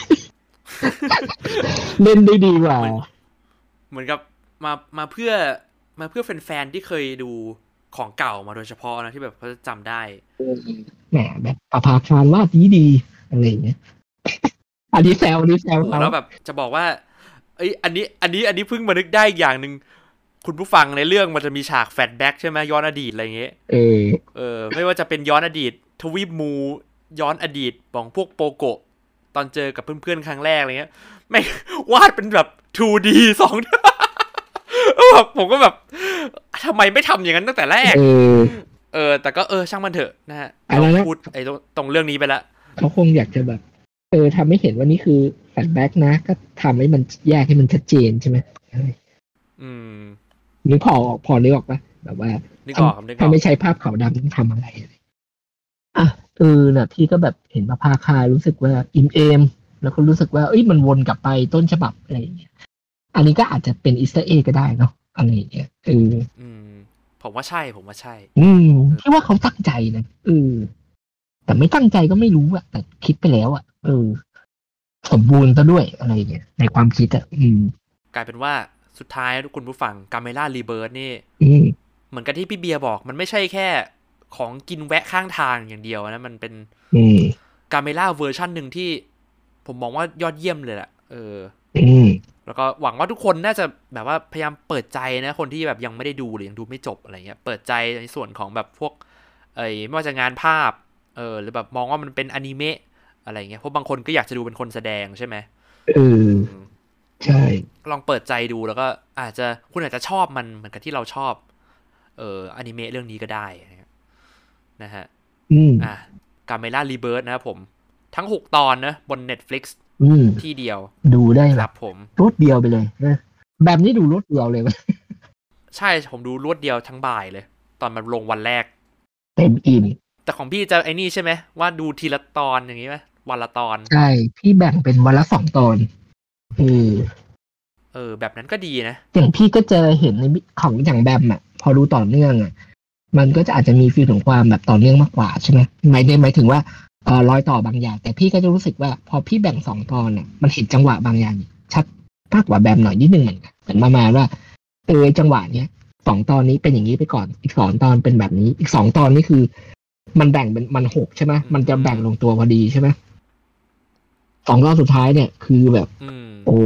เล่นได้ดีกว่าเหมือนกับมามาเพื่อมาเพื่อแฟนๆที่เคยดูของเก่ามาโดยเฉพาะนะที่แบบเขาจะจำได้แหมแบบประภาคารวาดดีดีอะไรอย่างเงี้ยอันนี้แซวอันนี้แซวแล้วแบบจะบอกว่าเอ้ยอันนี้อันนี้อันนี้เพิ่งมานึกได้อย่างนึงคุณผู้ฟังในเรื่องมันจะมีฉากแฟลชแบ็กใช่ไหมย้อนอดีตอะไรเงี้ยเออเออไม่ว่าจะเป็นย้อนอดีตทวีปมูย้อนอดีตของพวกโปโกะตอนเจอกับเพื่อนๆครั้งแรกอะไรเงี้ยไม่วาดเป็นแบบ ทู ดี สองแบบผมก็แบบทำไมไม่ทำอย่างนั้นตั้งแต่แรกเออเออแต่ก็เออช่างมันเถอะนะฮะเราพูดไอ้ตรงเรื่องนี้ไปละเขาคงอยากจะแบบเออทำให้เห็นว่านี่คือแฟลชแบ็กนะก็ทำให้มันแยกให้มันชัดเจนใช่ไหมอืมนึกพอพอนึกออกปะแบบว่าถ้าไม่ใช่ภาพขาวดำต้องทำอะไรอ่ะเออน่ะพี่ก็แบบเห็นมาภาคารู้สึกว่าอินเอมแล้วก็รู้สึกว่าเอ้ยมันวนกลับไปต้นฉบับอะไรอย่างเงี้ยอันนี้ก็อาจจะเป็นอีสเตอร์เอก็ได้เนาะอะไรอย่างเงี้ยเอออืมผมว่าใช่ผมว่าใช่อืมพี่ว่าเขาตั้งใจนะเออแต่ไม่ตั้งใจก็ไม่รู้อะแต่คิดไปแล้วอะเออสมบูรณ์ซะด้วยอะไรอย่างเงี้ยในความคิดอะอืมกลายเป็นว่าสุดท้ายทุกคนผู้ฟังกาเมล่ารีเบิร์ธนี่เหมือนกับที่พี่เบียร์บอกมันไม่ใช่แค่ของกินแวะข้างทางอย่างเดียวนะมันเป็นกาเมล่าเวอร์ชันหนึ่งที่ผมมองว่ายอดเยี่ยมเลยแหละเออแล้วก็หวังว่าทุกคนน่าจะแบบว่าพยายามเปิดใจนะคนที่แบบยังไม่ได้ดูหรือยังดูไม่จบอะไรเงี้ยเปิดใจในส่วนของแบบพวกเอ้ยไม่ว่าจะงานภาพเออหรือแบบมองว่ามันเป็นอนิเมะอะไรเงี้ยเพราะบางคนก็อยากจะดูเป็นคนแสดงใช่ไหมเออใช่ลองเปิดใจดูแล้วก็อาจจะคุณอาจจะชอบมันเหมือนกับที่เราชอบเอออนิเมะเรื่องนี้ก็ได้นะฮะอ่ะกาเมล่ารีเบิร์ธนะครับผมทั้งหกตอนนะบน Netflix ที่เดียวดูได้ครับผมรวดเดียวไปเลยนะแบบนี้ดูรวดเดียวเลยไหมใช่ผมดูรวดเดียวทั้งบ่ายเลยตอนมันลงวันแรกเต็มอิ่มแต่ของพี่จะไอ้นี่ใช่ไหมว่าดูทีละตอนอย่างนี้ไหมวันละตอนใช่พี่แบ่งเป็นวันละสองตอนเออเออแบบนั้นก็ดีนะอย่างพี่ก็จะเห็นในของอย่างแบมอ่ะพอดูต่อเนื่องอ่ะมันก็จะอาจจะมีฟีลของความแบบต่อเนื่องมากกว่าใช่ไหมหมายหมายถึงว่าเอ่อรอยต่อบางอย่างแต่พี่ก็จะรู้สึกว่าพอพี่แบ่งสองตอนเนี่ยมันเห็นจังหวะบางอย่างชัดมากกว่าแบมหน่อยนิดนึงเหมือนกันเหมือนประมาณว่าเออจังหวะเนี้ยสองตอนนี้เป็นอย่างนี้ไปก่อนอีกสองตอนเป็นแบบนี้อีกสองตอนนี่คือมันแบ่งเป็นมันหกใช่ไหมมันจะแบ่งลงตัวพอดีใช่ไหมสองตอนสุดท้ายเนี่ยคือแบบโอ้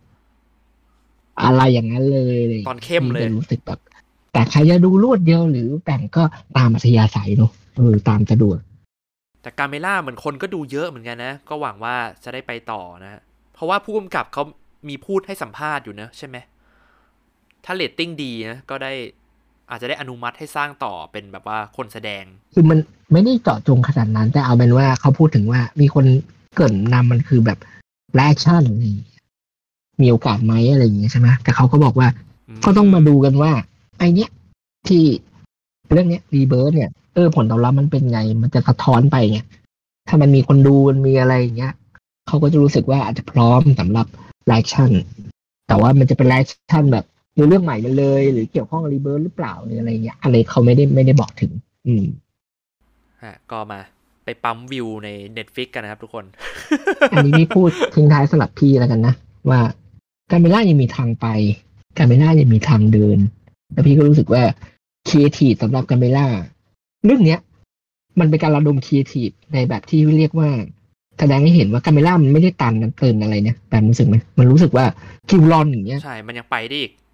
อะไรอย่างนั้นเลยตอนเข้มเลยรู้สึกแบบแต่ใครจะดูรวดเดียวหรือแบ่งก็ตามอัธยาศัยเนอะเออตามสะดวกแต่กาเมล่าเหมือนคนก็ดูเยอะเหมือนกันนะก็หวังว่าจะได้ไปต่อนะเพราะว่าผู้กำกับเขามีพูดให้สัมภาษณ์อยู่นะใช่ไหมถ้าเรตติ้งดีนะก็ได้อาจจะได้อนุมัติให้สร้างต่อเป็นแบบว่าคนแสดงคือมันไม่ได้เจาะจงขนาดนั้นแต่เอาเป็นว่าเขาพูดถึงว่ามีคนเกริ่นนำมันคือแบบแอคชั่นนี่มีโอกาสไหมอะไรอย่างเงี้ยใช่ไหมแต่เขาก็บอกว่าก็ต้องมาดูกันว่าไอเนี้ยที่เรื่องเนี้ยรีเบิร์ธเนี่ยเออผลตอบรับมันเป็นไงมันจะสะท้อนไปไงถ้ามันมีคนดูมันมีอะไรอย่างเงี้ยเขาก็จะรู้สึกว่าอาจจะพร้อมสำหรับแอคชั่นแต่ว่ามันจะเป็นแอคชั่นแบบเรื่องใหม่กันเลยหรือเกี่ยวข้องกับรีเบิร์ธหรือเปล่าหรืออะไรเงี้ยอะไรเขาไม่ได้ไม่ได้บอกถึงอืมฮะก็มาไปปั๊มวิวใน Netflix กันนะครับทุกคนอันนี้พี่พูดทิ้งท้ายสำหรับพี่แล้วกันนะว่ากาเมล่ายังมีทางไปกาเมล่ายังมีทางเดินแล้วพี่ก็รู้สึกว่าครีเอทีฟสำหรับกาเมล่าเรื่องเนี้ยมันเป็นการระดมครีเอทีฟในแบบที่เรียกว่าแสดงให้เห็นว่ากาเมล่ามันไม่ได้ตันเติมอะไรเนี่ยแบบรู้สึกไหมมันรู้สึกว่าคิวรอนอย่างเงี้ยใช่มันยังไปได้อีก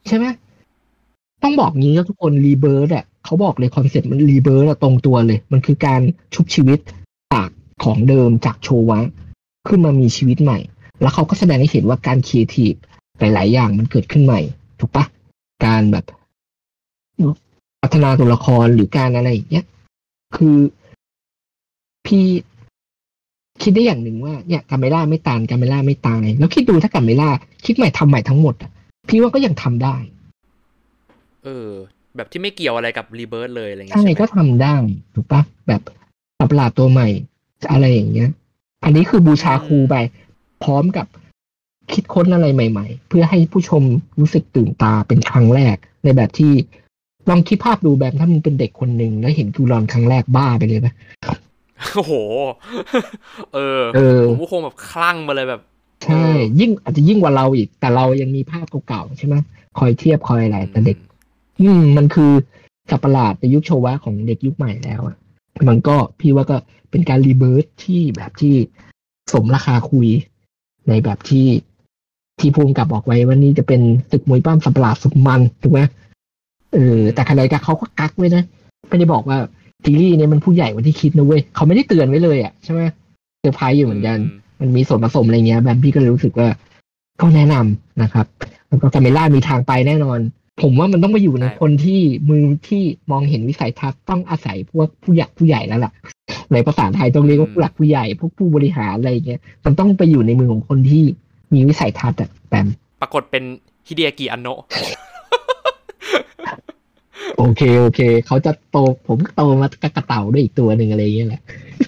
ใช่ไหมต้องบอกงี้ครับทุกคนรีเบิร์ อ่ะเขาบอกเลยคอนเซ็ปต์มันรีเบิร์ อะตรงตัวเลยมันคือการชุบชีวิตจากของเดิมจากโชวะขึ้นมามีชีวิตใหม่แล้วเขาก็แสดงให้เห็นว่าการครีเอทีฟหลายๆอย่างมันเกิดขึ้นใหม่ถูกปะการแบบพัฒนาตัวละครหรือการอะไรอย่างเงี้ยคือพี่คิดได้อย่างหนึ่งว่าเนี่ยกาเมล่าไม่ตายกาเมล่าไม่ตายแล้วคิดดูถ้ากาเมล่าคิดใหม่ทำใหม่ทั้งหมดอ่ะพี่ว่าก็ยังทำได้เออแบบที่ไม่เกี่ยวอะไรกับรีเบิร์ เลยอะไรเงี้ยใช่ก็ทำได้ถูกปะแบบสัตว์ประหลาดตัวใหม่อะไรอย่างเงี้ยอันนี้คือบูชาครูไปพร้อมกับคิดค้นอะไรใหม่ๆเพื่อให้ผู้ชมรู้สึกตื่นตาเป็นครั้งแรกในแบบที่ลองคิดภาพดูแบบถ้ามึงเป็นเด็กคนหนึ่งแล้วเห็นกูรอนครั้งแรกบ้าไปเลยไหมโอ้โหเออผมก็คงแบบคลั่งมาเลยแบบใช่ยิ่งอาจจะยิ่งกว่าเราอีกแต่เรายังมีภาพเก่าๆใช่ไหมคอยเทียบคอยอะไรแต่เด็กอืมมันคือสัตว์ประหลาดในยุคโชวะของเด็กยุคใหม่แล้วอ่ะมันก็พี่ว่าก็เป็นการรีเบิร์ ที่แบบที่สมราคาคุยในแบบที่ที่ภูมิกับบอกไว้ว่านี่จะเป็นศึกมวยปั้มสัตว์ประหลาดสุดมันถูกไหมเออแต่ขณะเดียวกันเขาก็กักไว้นะไม่ได้บอกว่าซีรีส์เนี่ยมันผู้ใหญ่กว่าที่คิดนะเว้ยเขาไม่ได้เตือนไว้เลยอ่ะใช่ไหมเซอร์ไพรส์อยู่เหมือนกันมันมีส่วนผสมอะไรเงี้ยแบบพี่ก็เลยรู้สึกว่าก็แนะนำนะครับแล้วก็กาเมล่ามีทางไปแน่นอนผมว่ามันต้องไปอยู่ในคนที่มือที่มองเห็นวิสัยทัศน์ต้องอาศัยพวกผู้ใหญ่ผู้ใหญ่แล้วล่ะในภาษาไทยต้องเรียกว่าผู้หลักผู้ใหญ่พวกผู้บริหารอะไรเงี้ยมันต้องไปอยู่ในมือของคนที่มีวิสัยทัศน์อะแต่ปรากฏเป็นฮิเดอากิอันโนะโอเคโอเคเขาจะโตผมโตมากระเต่าด้วยอีกตัวหนึ่งอะไรเงี้ยแหละ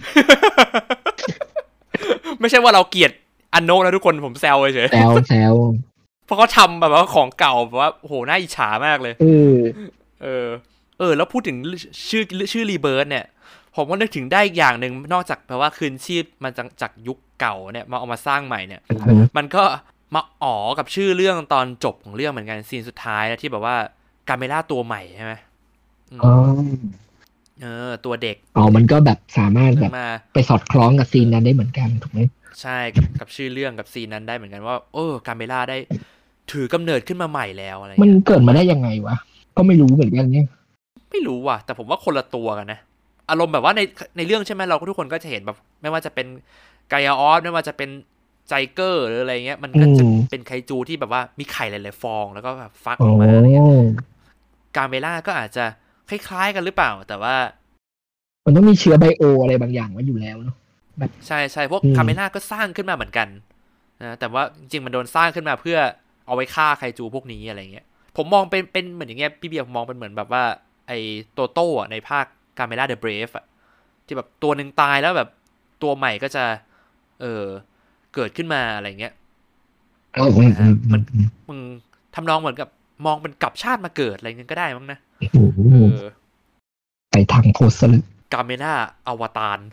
ไม่ใช่ว่าเราเกลียดอันโนะนะทุกคนผมแซวเฉยแซวแซวเพราะเขาทำแบบว่าของเก่าแบบว่าโหน่าอิจฉามากเลยเออเออเออแล้วพูดถึงชื่อชื่อรีเบิร์ เนี่ยผมก็นึกถึงได้อีกอย่างหนึ่งนอกจากแปลว่าคืนชีพมันจากจากยุคเก่าเนี่ยมาเอามาสร้างใหม่เนี่ยมันก็มาอ๋อกับชื่อเรื่องตอนจบของเรื่องเหมือนกันซีนสุดท้ายนะที่แบบว่ากาเมล่าตัวใหม่ใช่ไหมอ๋อเออตัวเด็กอ๋อมันก็แบบสามารถแบบไปสอดคล้องกับซีนนั้นได้เหมือนกันถูกไหมใช่กับกับชื่อเรื่องกับซีนนั้นได้เหมือนกันว่าเออกาเมล่าได้ถือกำเนิดขึ้นมาใหม่แล้วอะไรมันเกิดมาได้ยังไงวะก็ไม่รู้เหมือนกันเนี่ยไม่รู้ว่ะแต่ผมว่าคนละตัวกันนะอารมณ์แบบว่าในในเรื่องใช่ไหมเราทุกคนก็จะเห็นแบบไม่ว่าจะเป็นไกอาออสไม่ว่าจะเป็นไจเกอร์หรืออะไรเงี้ยมันก็จะเป็นไคจูที่แบบว่ามีไข่หลายๆฟองแล้วก็แบบฟักออกมาอะไรเงี้ยกาเมล่าก็อาจจะคล้ายๆกันหรือเปล่าแต่ว่ามันต้องมีเชื้อไบโออะไรบางอย่างไว้อยู่แล้วเนาะแบบใช่ใช่พวกกาเมล่าก็สร้างขึ้นมาเหมือนกันนะแต่ว่าจริงๆมันโดนสร้างขึ้นมาเพื่อเอาไว้ฆ่าไคจูพวกนี้อะไรเงี้ยผมมองเป็นเป็นเหมือนอย่างเงี้ยพี่เบียร์ผมมองเป็นเหมือนแบบว่าไอ้โตโต้ในภาคกาเมล่าเดอะเบรฟอะที่แบบตัวหนึ่งตายแล้วแบบตัวใหม่ก็จะเออเกิดขึ้นมาอะไรเงี้ยมันมึงทำนองเหมือนกับมองเป็นกลับชาติมาเกิดอะไรเงี้ยก็ได้มั้งนะเออไปทางโพสต์กาเมล่าอวตาร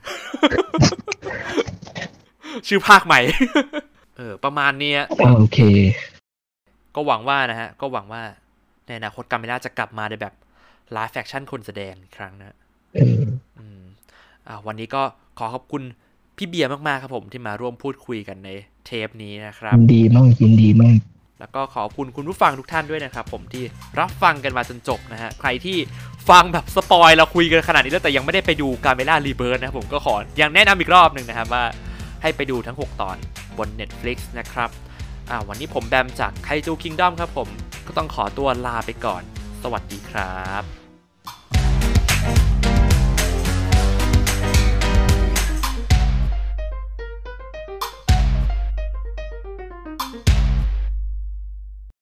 ชื่อภาคใหม่เออประมาณนี้โอเคก็หวังว่านะฮะก็หวังว่าในอนาคตกาเมล่าจะกลับมาในแบบไลฟ์แอคชั่นคนแสดงอีกครั้งนะเอออืมอ่าวันนี้ก็ขอขอบคุณพี่เบียร์มากๆครับผมที่มาร่วมพูดคุยกันในเทปนี้นะครับยินดีมากยินดีมากแล้วก็ขอบคุณคุณผู้ฟังทุกท่านด้วยนะครับผมที่รับฟังกันมาจนจบนะฮะใครที่ฟังแบบสปอยเราคุยกันขนาดนี้แล้วแต่ยังไม่ได้ไปดูกาเมล่ารีเบิร์ นะครับผมก็ขอยังแนะนำอีกรอบนึงนะครับว่าให้ไปดูทั้งหกตอนบน Netflix นะครับอ่าวันนี้ผมแบมจากไคจูคิงดอมครับผมก็ต้องขอตัวลาไปก่อนสวัสดีครับ